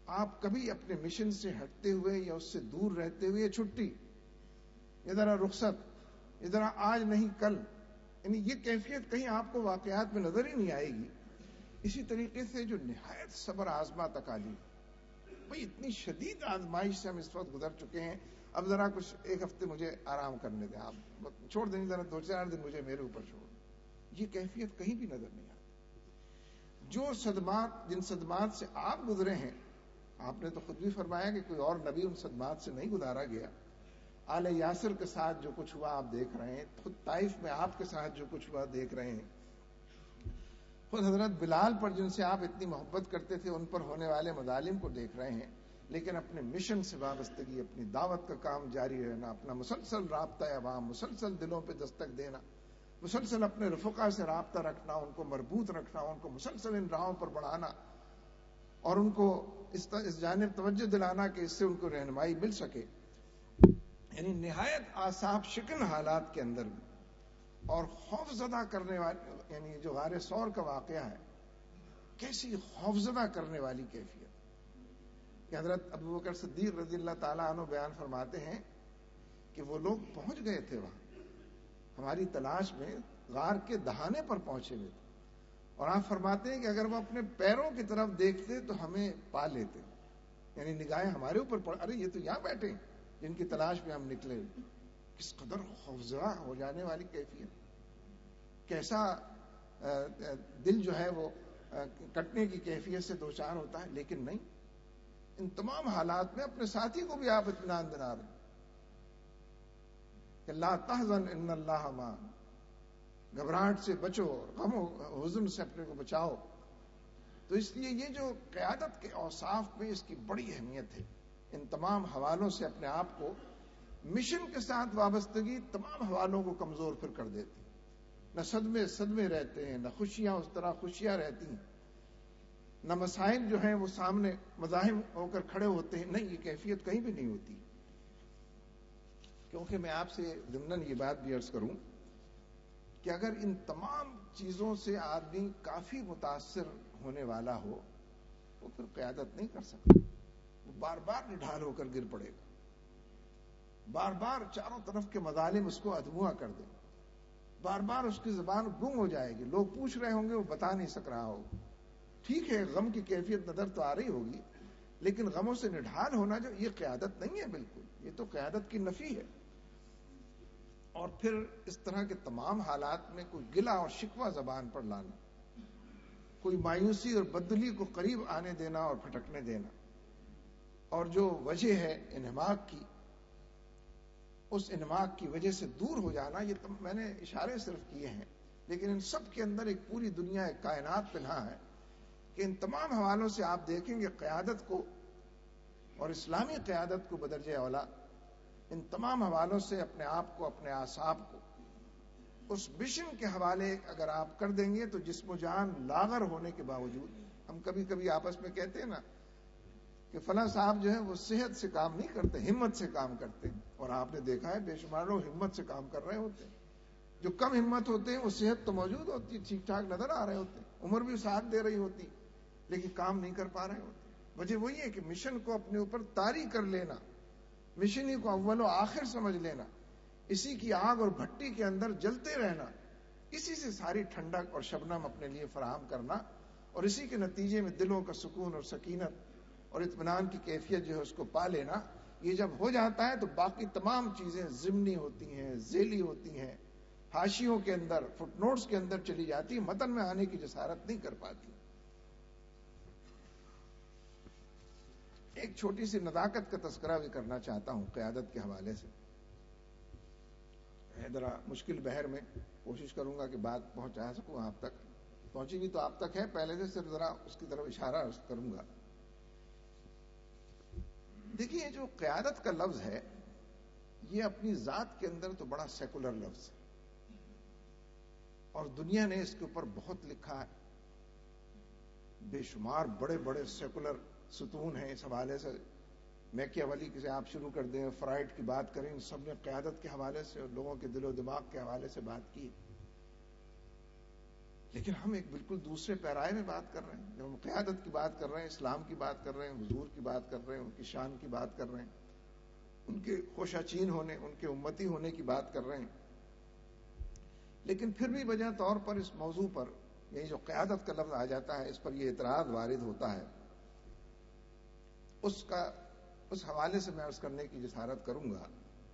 آپ کبھی اپنے مشن سے ہٹتے ہوئے یا اس سے دور رہتے ہوئے چھٹی، ادھر رخصت، ادھر آج نہیں کل، یعنی یہ کیفیت کہیں آپ کو واقعات میں نظر ہی نہیں آئے گی. اسی طریقے سے جو نہایت صبر آزما تکالیف، بھئی اتنی شدید آزمائش سے ہم اس وقت گزر چکے ہیں، اب ذرا کچھ ایک ہفتے مجھے آرام کرنے دیں، آپ چھوڑ دیں، ذرا 2-4 دن مجھے میرے اوپر چھوڑ. یہ کیفیت کہیں بھی نظر نہیں آتی. جو صدمات، جن صدمات سے آپ گزرے ہیں، آپ نے تو خود بھی فرمایا کہ کوئی اور نبی ان صدمات سے نہیں گزارا گیا. آل یاسر کے ساتھ جو کچھ ہوا آپ دیکھ رہے ہیں، خود طائف میں آپ کے ساتھ جو کچھ ہوا دیکھ رہے ہیں، خود حضرت بلال پر جن سے آپ اتنی محبت کرتے تھے ان پر ہونے والے مظالم کو دیکھ رہے ہیں. لیکن اپنے مشن سے وابستگی، اپنی دعوت کا کام جاری رہنا، اپنا مسلسل رابطہ عوام، مسلسل دلوں پہ دستک دینا، مسلسل اپنے رفقا سے رابطہ رکھنا، ان کو مربوط رکھنا، ان کو مسلسل ان راہوں پر بڑھانا اور ان کو اس جانب توجہ دلانا کہ اس سے ان کو رہنمائی مل سکے. یعنی نہایت آصاب شکن حالات کے اندر بھی، اور خوف زدہ کرنے والی، یعنی جو غار ثور کا واقعہ ہے، کیسی خوف زدہ کرنے والی کیفیت کہ حضرت ابو بکر صدیق رضی اللہ تعالیٰ عنہ بیان فرماتے ہیں کہ وہ لوگ پہنچ گئے تھے وہاں ہماری تلاش میں، غار کے دہانے پر پہنچے ہوئے تھے، اور آپ فرماتے ہیں کہ اگر وہ اپنے پیروں کی طرف دیکھتے تو ہمیں پا لیتے، یعنی نگاہیں ہمارے اوپر پڑ، ارے یہ تو یہاں بیٹھے جن کی تلاش میں ہم نکلے. کس قدر خوفزدہ ہو جانے والی کیفیت، کیسا دل جو ہے وہ کٹنے کی کیفیت سے دوچار ہوتا ہے. لیکن نہیں، ان تمام حالات میں اپنے ساتھی کو بھی آپ اطمینان دلا رہے کہ لا تحزن ان اللہ معنا، گھبراہٹ سے بچو، غم و حزن سے اپنے کو بچاؤ. تو اس لیے یہ جو قیادت کے اوصاف میں اس کی بڑی اہمیت ہے. ان تمام حوالوں سے اپنے آپ کو، مشن کے ساتھ وابستگی تمام حوالوں کو کمزور پھر کر دیتی. نہ صدمے رہتے ہیں، نہ خوشیاں اس طرح خوشیاں رہتی ہیں، نہ مسائل جو ہیں وہ سامنے مزاحم ہو کر کھڑے ہوتے ہیں. نہیں، یہ کیفیت کہیں بھی نہیں ہوتی. کیونکہ میں آپ سے ضمناً یہ بات بھی عرض کروں کہ اگر ان تمام چیزوں سے آدمی کافی متاثر ہونے والا ہو تو پھر قیادت نہیں کر سکتا. وہ بار بار نڈھال ہو کر گر پڑے گا، بار بار چاروں طرف کے مظالم اس کو ادموا کر دیں، بار بار اس کی زبان گم ہو جائے گی، لوگ پوچھ رہے ہوں گے وہ بتا نہیں سک رہا ہوگا. ٹھیک ہے، غم کی کیفیت نظر تو آ رہی ہوگی، لیکن غموں سے نڈھال ہونا جو یہ قیادت نہیں ہے، بالکل یہ تو قیادت کی نفی ہے. اور پھر اس طرح کے تمام حالات میں کوئی گلہ اور شکوہ زبان پر لانا، کوئی مایوسی اور بدلی کو قریب آنے دینا اور پھٹکنے دینا، اور جو وجہ ہے انہماک کی، اس انہماک کی وجہ سے دور ہو جانا. یہ میں نے اشارے صرف کیے ہیں، لیکن ان سب کے اندر ایک پوری دنیا، ایک کائنات پنہا ہے کہ ان تمام حوالوں سے آپ دیکھیں گے قیادت کو اور اسلامی قیادت کو بدرجہ اولا، ان تمام حوالوں سے اپنے آپ کو، اپنے اعصاب کو اس مشن کے حوالے اگر آپ کر دیں گے تو جسم و جان لاغر ہونے کے باوجود، ہم کبھی کبھی آپس میں کہتے ہیں نا کہ فلاں صاحب جو ہے وہ صحت سے کام نہیں کرتے، ہمت سے کام کرتے ہیں. اور آپ نے دیکھا ہے بے شمار لوگ ہمت سے کام کر رہے ہوتے ہیں. جو کم ہمت ہوتے ہیں وہ صحت تو موجود ہوتی ہے، ٹھیک ٹھاک نظر آ رہے ہوتے ہیں، عمر بھی ساتھ دے رہی ہوتی، لیکن کام نہیں کر پا رہے ہوتے. وجہ وہی ہے کہ مشن کو اپنے اوپر طاری کر لینا، مشن ہی کو اول و آخر سمجھ لینا، اسی کی آگ اور بھٹی کے اندر جلتے رہنا، اسی سے ساری ٹھنڈک اور شبنم اپنے لیے فراہم کرنا، اور اسی کے نتیجے میں دلوں کا سکون اور سکینت اور اطمینان کی کیفیت جو ہے اس کو پا لینا. یہ جب ہو جاتا ہے تو باقی تمام چیزیں ضمنی ہوتی ہیں، ذیلی ہوتی ہیں، حاشیوں کے اندر، فٹ نوٹس کے اندر چلی جاتی، متن میں آنے کی جسارت نہیں کر پاتی. ایک چھوٹی سی نزاکت کا تذکرہ بھی کرنا چاہتا ہوں قیادت کے حوالے سے. ذرا مشکل بحر میں کوشش کروں گا کہ بات پہنچا سکوں آپ تک. پہنچی بھی تو آپ تک ہے، پہلے سے صرف ذرا اس کی طرف اشارہ کروں گا. دیکھیے، جو قیادت کا لفظ ہے یہ اپنی ذات کے اندر تو بڑا سیکولر لفظ ہے، اور دنیا نے اس کے اوپر بہت لکھا ہے. بے شمار بڑے بڑے سیکولر ستون ہیں اس حوالے سے. میکیاولی سے آپ شروع کر دیں، فرائڈ کی بات کریں، ان سب نے قیادت کے حوالے سے اور لوگوں کے دل و دماغ کے حوالے سے بات کی لیکن ہم ایک بالکل دوسرے پیرائے میں بات کر رہے ہیں. جب ہم قیادت کی بات کر رہے ہیں، اسلام کی بات کر رہے ہیں، حضور کی بات کر رہے ہیں، ان کی شان کی بات کر رہے ہیں، ان کے خوشاچین ہونے، ان کے امتی ہونے کی بات کر رہے ہیں، لیکن پھر بھی بجا طور پر اس موضوع پر یہی جو قیادت کا لفظ آ جاتا ہے، اس پر یہ اعتراض وارد ہوتا ہے. اس حوالے سے میں عرض کرنے کی جسارت کروں گا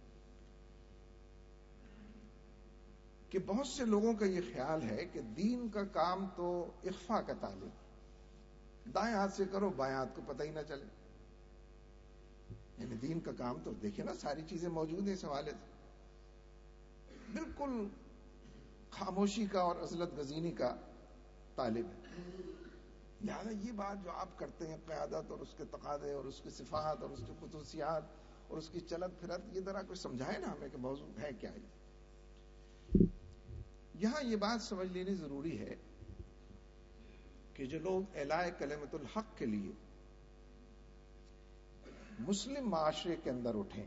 کہ بہت سے لوگوں کا یہ خیال ہے کہ دین کا کام تو اخفاء کا تعلق، دائیں ہاتھ سے کرو بائیں ہاتھ کو پتہ ہی نہ چلے. یعنی دین کا کام تو دیکھیں نا، ساری چیزیں موجود ہیں اس حوالے سے، بالکل خاموشی کا اور عزلت گزینی کا طالب ہے. لہذا یہ بات جو آپ کرتے ہیں، قیادت اور اس کے تقاضے اور اس کی صفات اور اس کی خصوصیات اور اس کی چلت پھرت، یہ ذرا کچھ سمجھائے نا ہمیں کہ موضوع ہے کیا ہے. یہاں یہ بات سمجھ لینی ضروری ہے کہ جو لوگ اعلاء کلمۃ الحق کے لیے مسلم معاشرے کے اندر اٹھیں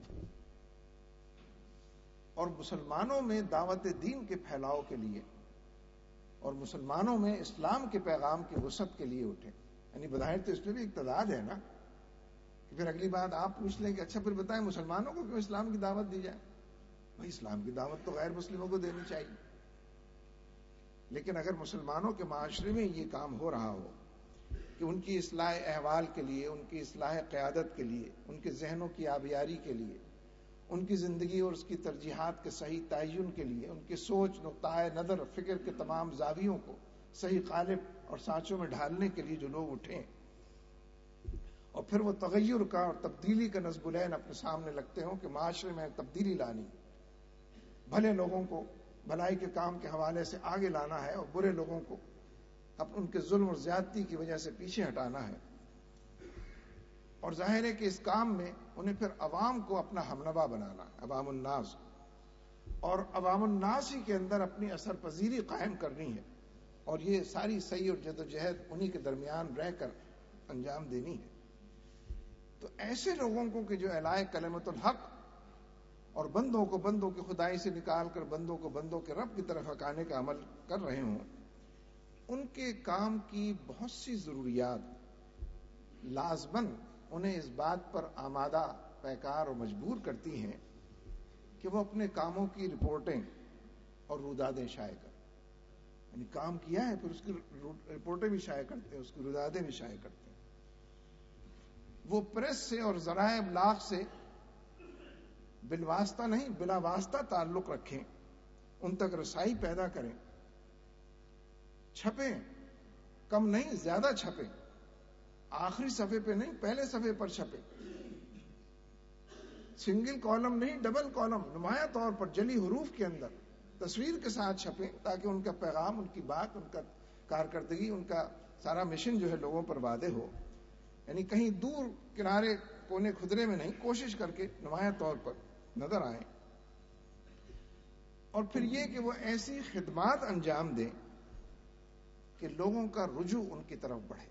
اور مسلمانوں میں دعوت دین کے پھیلاؤ کے لیے اور مسلمانوں میں اسلام کے پیغام کی وسعت کے لیے اٹھیں، یعنی بظاہر تو اس میں بھی اقتدار ہے نا کہ پھر اگلی بات آپ پوچھ لیں کہ اچھا پھر بتائیں مسلمانوں کو کیوں اسلام کی دعوت دی جائے؟ بھائی اسلام کی دعوت تو غیر مسلموں کو دینی چاہیے. لیکن اگر مسلمانوں کے معاشرے میں یہ کام ہو رہا ہو کہ ان کی اصلاح احوال کے لیے، ان کی اصلاح قیادت کے لیے، ان کے ذہنوں کی آبیاری کے لیے، ان کی زندگی اور اس کی ترجیحات کے صحیح تعین کے لیے، ان کی سوچ، نقطۂ نظر، فکر کے تمام زاویوں کو صحیح قالب اور سانچوں میں ڈھالنے کے لیے جو لوگ اٹھیں اور پھر وہ تغیر کا اور تبدیلی کا نصب العین اپنے سامنے لگتے ہوں کہ معاشرے میں تبدیلی لانی، بھلے لوگوں کو بھلائی کے کام کے حوالے سے آگے لانا ہے اور برے لوگوں کو ان کے ظلم اور زیادتی کی وجہ سے پیچھے ہٹانا ہے. اور ظاہر ہے کہ اس کام میں انہیں پھر عوام کو اپنا ہمنوا بنانا ہے، عوام الناس، اور عوام الناس ہی کے اندر اپنی اثر پذیری قائم کرنی ہے. اور یہ ساری سعی اور جدوجہد انہی کے درمیان رہ کر انجام دینی ہے. تو ایسے لوگوں کو کہ جو اعلاء کلمۃ الحق اور بندوں کو بندوں کی خدائی سے نکال کر بندوں کو بندوں کے رب کی طرف ہٹانے کا عمل کر رہے ہوں، ان کے کام کی بہت سی ضروریات لازماً انہیں اس بات پر آمادہ، پیکار اور مجبور کرتی ہیں کہ وہ اپنے کاموں کی رپورٹیں اور رودادیں شائع کریں. یعنی کام کیا ہے پھر اس کی رپورٹیں بھی شائع کرتے ہیں، اس کی رودادیں بھی شائع کرتے ہیں. وہ پریس سے اور ذرائع ابلاغ سے بالواسطہ نہیں بلا واسطہ تعلق رکھیں، ان تک رسائی پیدا کریں، چھپیں، کم نہیں زیادہ چھپیں، آخری صفحے پہ نہیں پہلے صفحے پر چھپیں، سنگل کالم نہیں ڈبل کالم، نمایاں طور پر جلی حروف کے اندر تصویر کے ساتھ چھپیں تاکہ ان کا پیغام، ان کی بات، ان کا کارکردگی، ان کا سارا مشن جو ہے لوگوں پر واضح ہو. یعنی کہیں دور کنارے کونے کھدرے میں نہیں، کوشش کر کے نمایاں طور پر نظر آئیں. اور پھر یہ کہ وہ ایسی خدمات انجام دیں کہ لوگوں کا رجوع ان کی طرف بڑھے.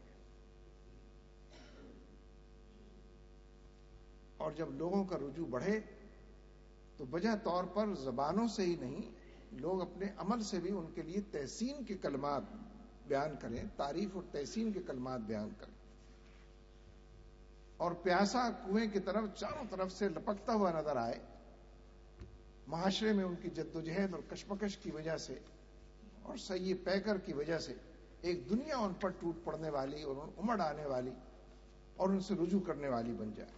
اور جب لوگوں کا رجوع بڑھے تو بجا طور پر زبانوں سے ہی نہیں، لوگ اپنے عمل سے بھی ان کے لیے تحسین کے کلمات بیان کریں، تعریف اور تحسین کے کلمات بیان کریں، اور پیاسا کنویں کی طرف چاروں طرف سے لپکتا ہوا نظر آئے. معاشرے میں ان کی جدوجہد اور کشمکش کی وجہ سے اور سعی پیکر کی وجہ سے ایک دنیا ان پر ٹوٹ پڑنے والی اور امڑ آنے والی اور ان سے رجوع کرنے والی بن جائے.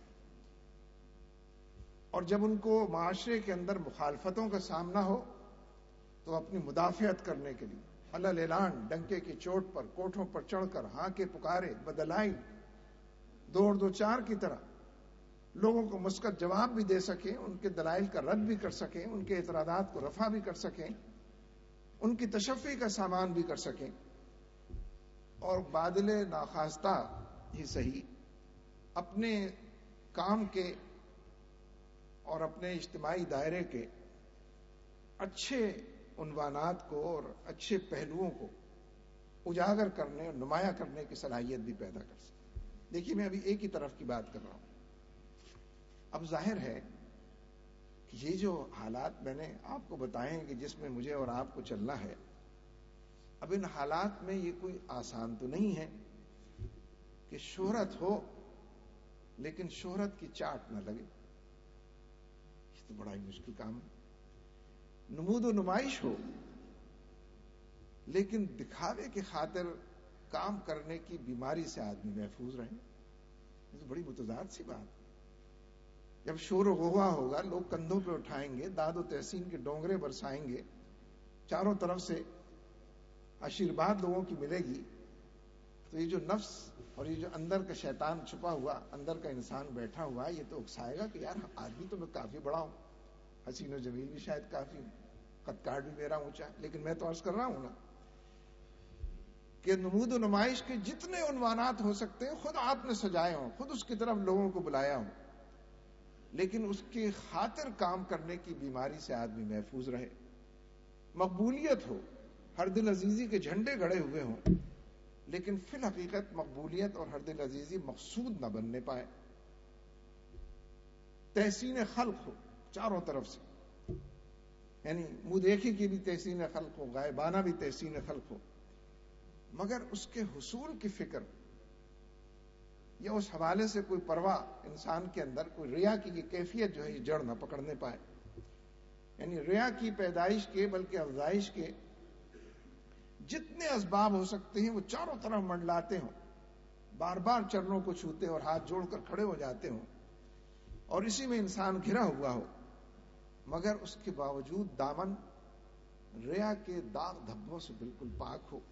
اور جب ان کو معاشرے کے اندر مخالفتوں کا سامنا ہو تو اپنی مدافعت کرنے کے لیے علل اعلان ڈنکے کی چوٹ پر کوٹھوں پر چڑھ کر ہاں کے پکارے بدلائن دو اور دو چار کی طرح لوگوں کو مثبت جواب بھی دے سکیں، ان کے دلائل کا رد بھی کر سکیں، ان کے اعتراضات کو رفع بھی کر سکیں، ان کی تشفی کا سامان بھی کر سکیں، اور بادل ناخواستہ ہی صحیح اپنے کام کے اور اپنے اجتماعی دائرے کے اچھے عنوانات کو اور اچھے پہلوؤں کو اجاگر کرنے اور نمایاں کرنے کی صلاحیت بھی پیدا کر سکیں. دیکھیے میں ابھی ایک ہی طرف کی بات کر رہا ہوں. اب ظاہر ہے کہ یہ جو حالات میں نے آپ کو بتائے ہیں کہ جس میں مجھے اور آپ کو چلنا ہے، اب ان حالات میں یہ کوئی آسان تو نہیں ہے کہ شہرت ہو لیکن شہرت کی چاٹ نہ لگے، یہ تو بڑا ہی مشکل کام ہے۔ نمود و نمائش ہو لیکن دکھاوے کی خاطر کام کرنے کی بیماری سے آدمی محفوظ رہے، یہ تو بڑی متضاد سی بات ہے۔ جب شور و غوغا ہوگا، لوگ کندھوں پہ اٹھائیں گے، داد و تحسین کے ڈونگرے برسائیں گے، چاروں طرف سے آشیرواد لوگوں کی ملے گی، تو یہ جو نفس اور یہ جو اندر کا شیطان چھپا ہوا، اندر کا انسان بیٹھا ہوا ہے، یہ تو اکسائے گا کہ یار آدمی تو میں کافی بڑا ہوں، حسین و جمیل بھی شاید کافی ہوں، قد کاٹ بھی میرا اونچا ہے، لیکن میں تو عرض کر رہا ہوں نا کہ نمود و نمائش کے جتنے عنوانات ہو سکتے ہیں خود آپ نے سجائے ہوں، خود اس کی طرف لوگوں کو بلایا ہوں، لیکن اس کی خاطر کام کرنے کی بیماری سے آدمی محفوظ رہے۔ مقبولیت ہو، ہر دل عزیزی کے جھنڈے گڑے ہوئے ہوں، لیکن فی الحقیقت مقبولیت اور ہر دل عزیزی مقصود نہ بننے پائے۔ تحسین خلق ہو چاروں طرف سے، یعنی منہ دیکھی کی بھی تحسین خلق ہو، غائبانہ بھی تحسین خلق ہو، مگر اس کے حصول کی فکر یا اس حوالے سے کوئی پرواہ انسان کے اندر، کوئی ریا کی کیفیت جو ہے یہ جڑ نہ پکڑنے پائے، یعنی ریا کی پیدائش کے بلکہ افزائش کے جتنے اسباب ہو سکتے ہیں وہ چاروں طرف منڈلاتے ہوں، بار بار چرنوں کو چھوتے اور ہاتھ جوڑ کر کھڑے ہو جاتے ہوں، اور اسی میں انسان گھرا ہوا ہو، مگر اس کے باوجود دامن ریا کے داغ دھبوں سے بالکل پاک ہو۔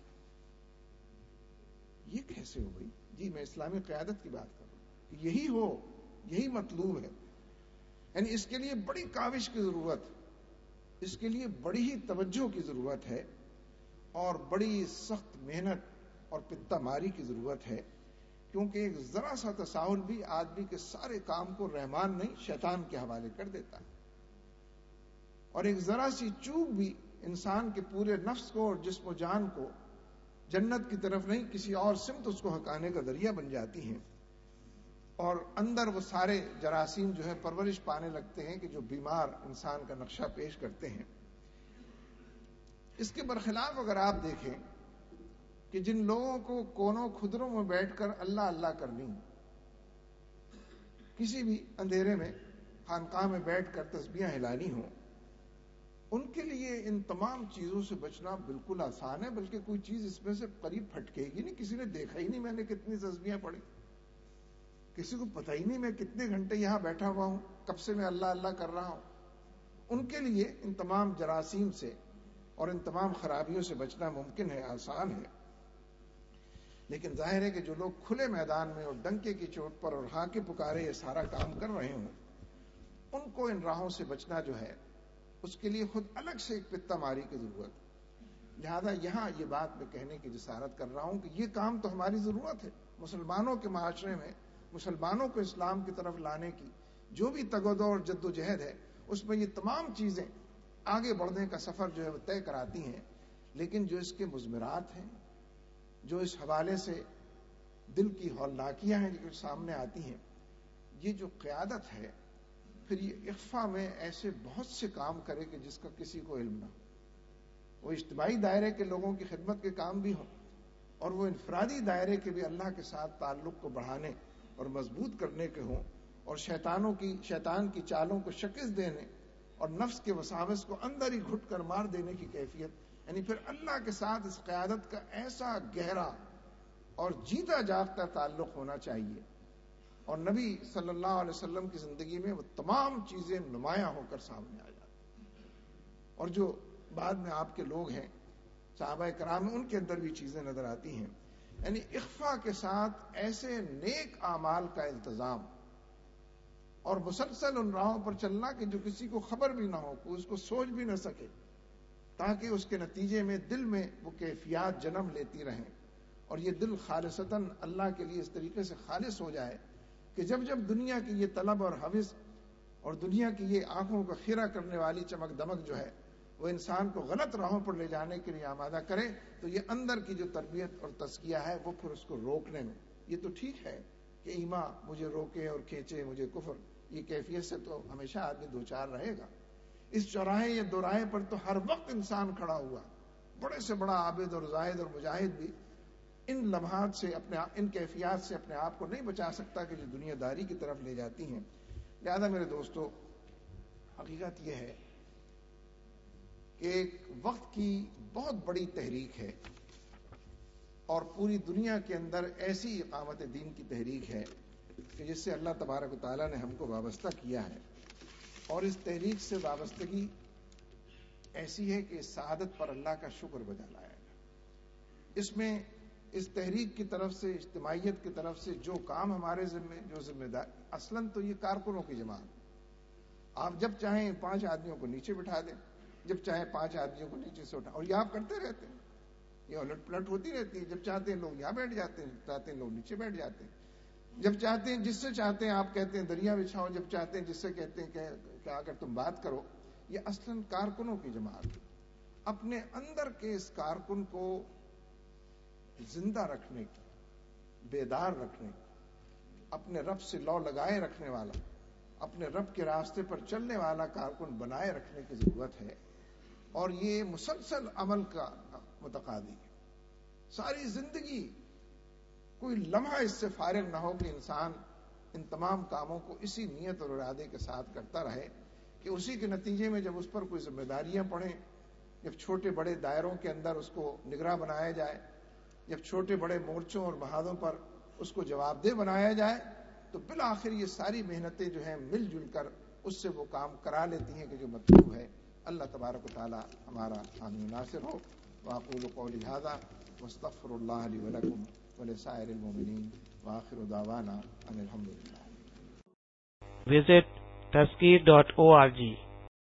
یہ کیسے ہو گئی؟ جی میں اسلامی قیادت کی بات کر رہا ہوں کہ یہی ہو، یہی مطلوب ہے، یعنی اس کے لیے بڑی کاوش کی ضرورت، اس کے لیے بڑی ہی توجہ کی ضرورت ہے اور بڑی سخت محنت اور پتہ ماری کی ضرورت ہے، کیونکہ ایک ذرا سا تساہل بھی آدمی کے سارے کام کو رحمان نہیں شیطان کے حوالے کر دیتا ہے، اور ایک ذرا سی چوک بھی انسان کے پورے نفس کو اور جسم و جان کو جنت کی طرف نہیں کسی اور سمت اس کو ہکانے کا ذریعہ بن جاتی ہیں، اور اندر وہ سارے جراثیم جو ہے پرورش پانے لگتے ہیں کہ جو بیمار انسان کا نقشہ پیش کرتے ہیں۔ اس کے برخلاف اگر آپ دیکھیں کہ جن لوگوں کو کونوں کھدروں میں بیٹھ کر اللہ اللہ کرنی، کسی بھی اندھیرے میں خانقاہ میں بیٹھ کر تسبیحاں ہلانی ہوں، ان کے لیے ان تمام چیزوں سے بچنا بالکل آسان ہے، بلکہ کوئی چیز اس میں سے قریب پھٹکے گی نہیں، کسی نے دیکھا ہی نہیں میں نے کتنی تسبیحاں پڑھی، کسی کو پتہ ہی نہیں میں کتنے گھنٹے یہاں بیٹھا ہوا ہوں، کب سے میں اللہ اللہ کر رہا ہوں۔ ان کے لیے ان تمام جراثیم سے اور ان تمام خرابیوں سے بچنا ممکن ہے، آسان ہے، لیکن ظاہر ہے کہ جو لوگ کھلے میدان میں اور ڈنکے کی چوٹ پر اور ہاں کے پکارے یہ سارا کام کر رہے ہوں، ان کو ان راہوں سے بچنا جو ہے اس کے لیے خود الگ سے ایک پتہ ماری کی ضرورت ہے۔ لہذا یہاں یہ بات میں کہنے کی جسارت کر رہا ہوں کہ یہ کام تو ہماری ضرورت ہے، مسلمانوں کے معاشرے میں مسلمانوں کو اسلام کی طرف لانے کی جو بھی تگ و دو اور جد و جہد ہے، اس میں یہ تمام چیزیں آگے بڑھنے کا سفر جو ہے وہ طے کراتی ہیں، لیکن جو اس کے مضمرات ہیں، جو اس حوالے سے دل کی ہولناکیاں ہیں جو سامنے آتی ہیں، یہ جو قیادت ہے پھر یہ اخفا میں ایسے بہت سے کام کرے کہ جس کا کسی کو علم نہ ہو، وہ اجتماعی دائرے کے لوگوں کی خدمت کے کام بھی ہوں اور وہ انفرادی دائرے کے بھی اللہ کے ساتھ تعلق کو بڑھانے اور مضبوط کرنے کے ہوں، اور شیطان کی چالوں کو شکست دینے اور نفس کے وساوس کو اندر ہی گھٹ کر مار دینے کی کیفیت، یعنی پھر اللہ کے ساتھ اس قیادت کا ایسا گہرا اور جیتا جاگتا تعلق ہونا چاہیے، اور نبی صلی اللہ علیہ وسلم کی زندگی میں وہ تمام چیزیں نمایاں ہو کر سامنے آ جاتی، اور جو بعد میں آپ کے لوگ ہیں صحابہ کرام ان کے اندر بھی چیزیں نظر آتی ہیں، یعنی اخفا کے ساتھ ایسے نیک اعمال کا التزام اور مسلسل ان راہوں پر چلنا کہ جو کسی کو خبر بھی نہ ہو، کوئی اس کو سوچ بھی نہ سکے، تاکہ اس کے نتیجے میں دل میں وہ کیفیات جنم لیتی رہیں، اور یہ دل خالصتاً اللہ کے لیے اس طریقے سے خالص ہو جائے کہ جب جب دنیا کی یہ طلب اور ہوس اور دنیا کی یہ آنکھوں کا خیرہ کرنے والی چمک دمک جو ہے وہ انسان کو غلط راہوں پر لے جانے کے لیے آمادہ کرے، تو یہ اندر کی جو تربیت اور تزکیہ ہے وہ پھر اس کو روکنے میں، یہ تو ٹھیک ہے کہ ایمان مجھے روکے اور کھینچے مجھے کفر، یہ کیفیت سے تو ہمیشہ آدمی دوچار رہے گا، اس چوراہے یا دوراہے پر تو ہر وقت انسان کھڑا ہوا بڑے سے بڑا عابد اور زاہد اور مجاہد بھی ان لمحات سے ان کیفیات سے اپنے آپ کو نہیں بچا سکتا کہ جو دنیا داری کی طرف لے جاتی ہیں. لہذا میرے دوستو، حقیقت یہ ہے کہ ایک وقت کی بہت بڑی تحریک ہے اور پوری دنیا کے اندر ایسی اقامت دین کی تحریک ہے کہ جس سے اللہ تبارک و تعالیٰ نے ہم کو وابستہ کیا ہے، اور اس تحریک سے وابستگی ایسی ہے کہ سعادت پر اللہ کا شکر بجا لائے گا. اس میں اس تحریک کی طرف سے، اجتماعیت کی طرف سے جو کام ہمارے ذمہ دار، اصلاً تو یہ کارکنوں کی جماعت. آپ جب چاہیں 5 آدمیوں کو نیچے بٹھا دیں، جب چاہیں 5 آدمیوں کو نیچے سے اٹھا، اور یہ آپ کرتے رہتے ہیں، یہ الٹ پلٹ ہوتی رہتی ہے. جب چاہتے ہیں لوگ یہاں بیٹھ جاتے ہیں، جب چاہتے ہیں لوگ نیچے بیٹھ جاتے ہیں، جب چاہتے ہیں جس سے چاہتے ہیں آپ کہتے ہیں دریا بچھاؤ، جب چاہتے ہیں جس سے کہتے ہیں کہ اگر تم بات کرو. یہ اصلاً کارکنوں کی جماعت. اپنے اندر کے اس کارکن کو زندہ رکھنے کی، بیدار رکھنے کی، اپنے رب سے لو لگائے رکھنے والا، اپنے رب کے راستے پر چلنے والا کارکن بنائے رکھنے کی ضرورت ہے. اور یہ مسلسل عمل کا متقاضی ہے. ساری زندگی کوئی لمحہ اس سے فارغ نہ ہو کہ انسان ان تمام کاموں کو اسی نیت اور ارادے کے ساتھ کرتا رہے کہ اسی کے نتیجے میں جب اس پر کوئی ذمہ داریاں پڑیں، جب چھوٹے بڑے دائروں کے اندر اس کو نگراں بنایا جائے، جب چھوٹے بڑے مورچوں اور محاذوں پر اس کو جواب دہ بنایا جائے، تو بالآخر یہ ساری محنتیں جو ہیں مل جل کر اس سے وہ کام کرا لیتی ہیں کہ جو مطلوب ہے. اللہ تبارک و تعالی ہمارا حامی ناصر ہو. واقول قولی ھذا واستغفر اللہ لی ولکم ولسائر المؤمنین وآخر دعوانا ان الحمد للہ. Visit Tazkir.org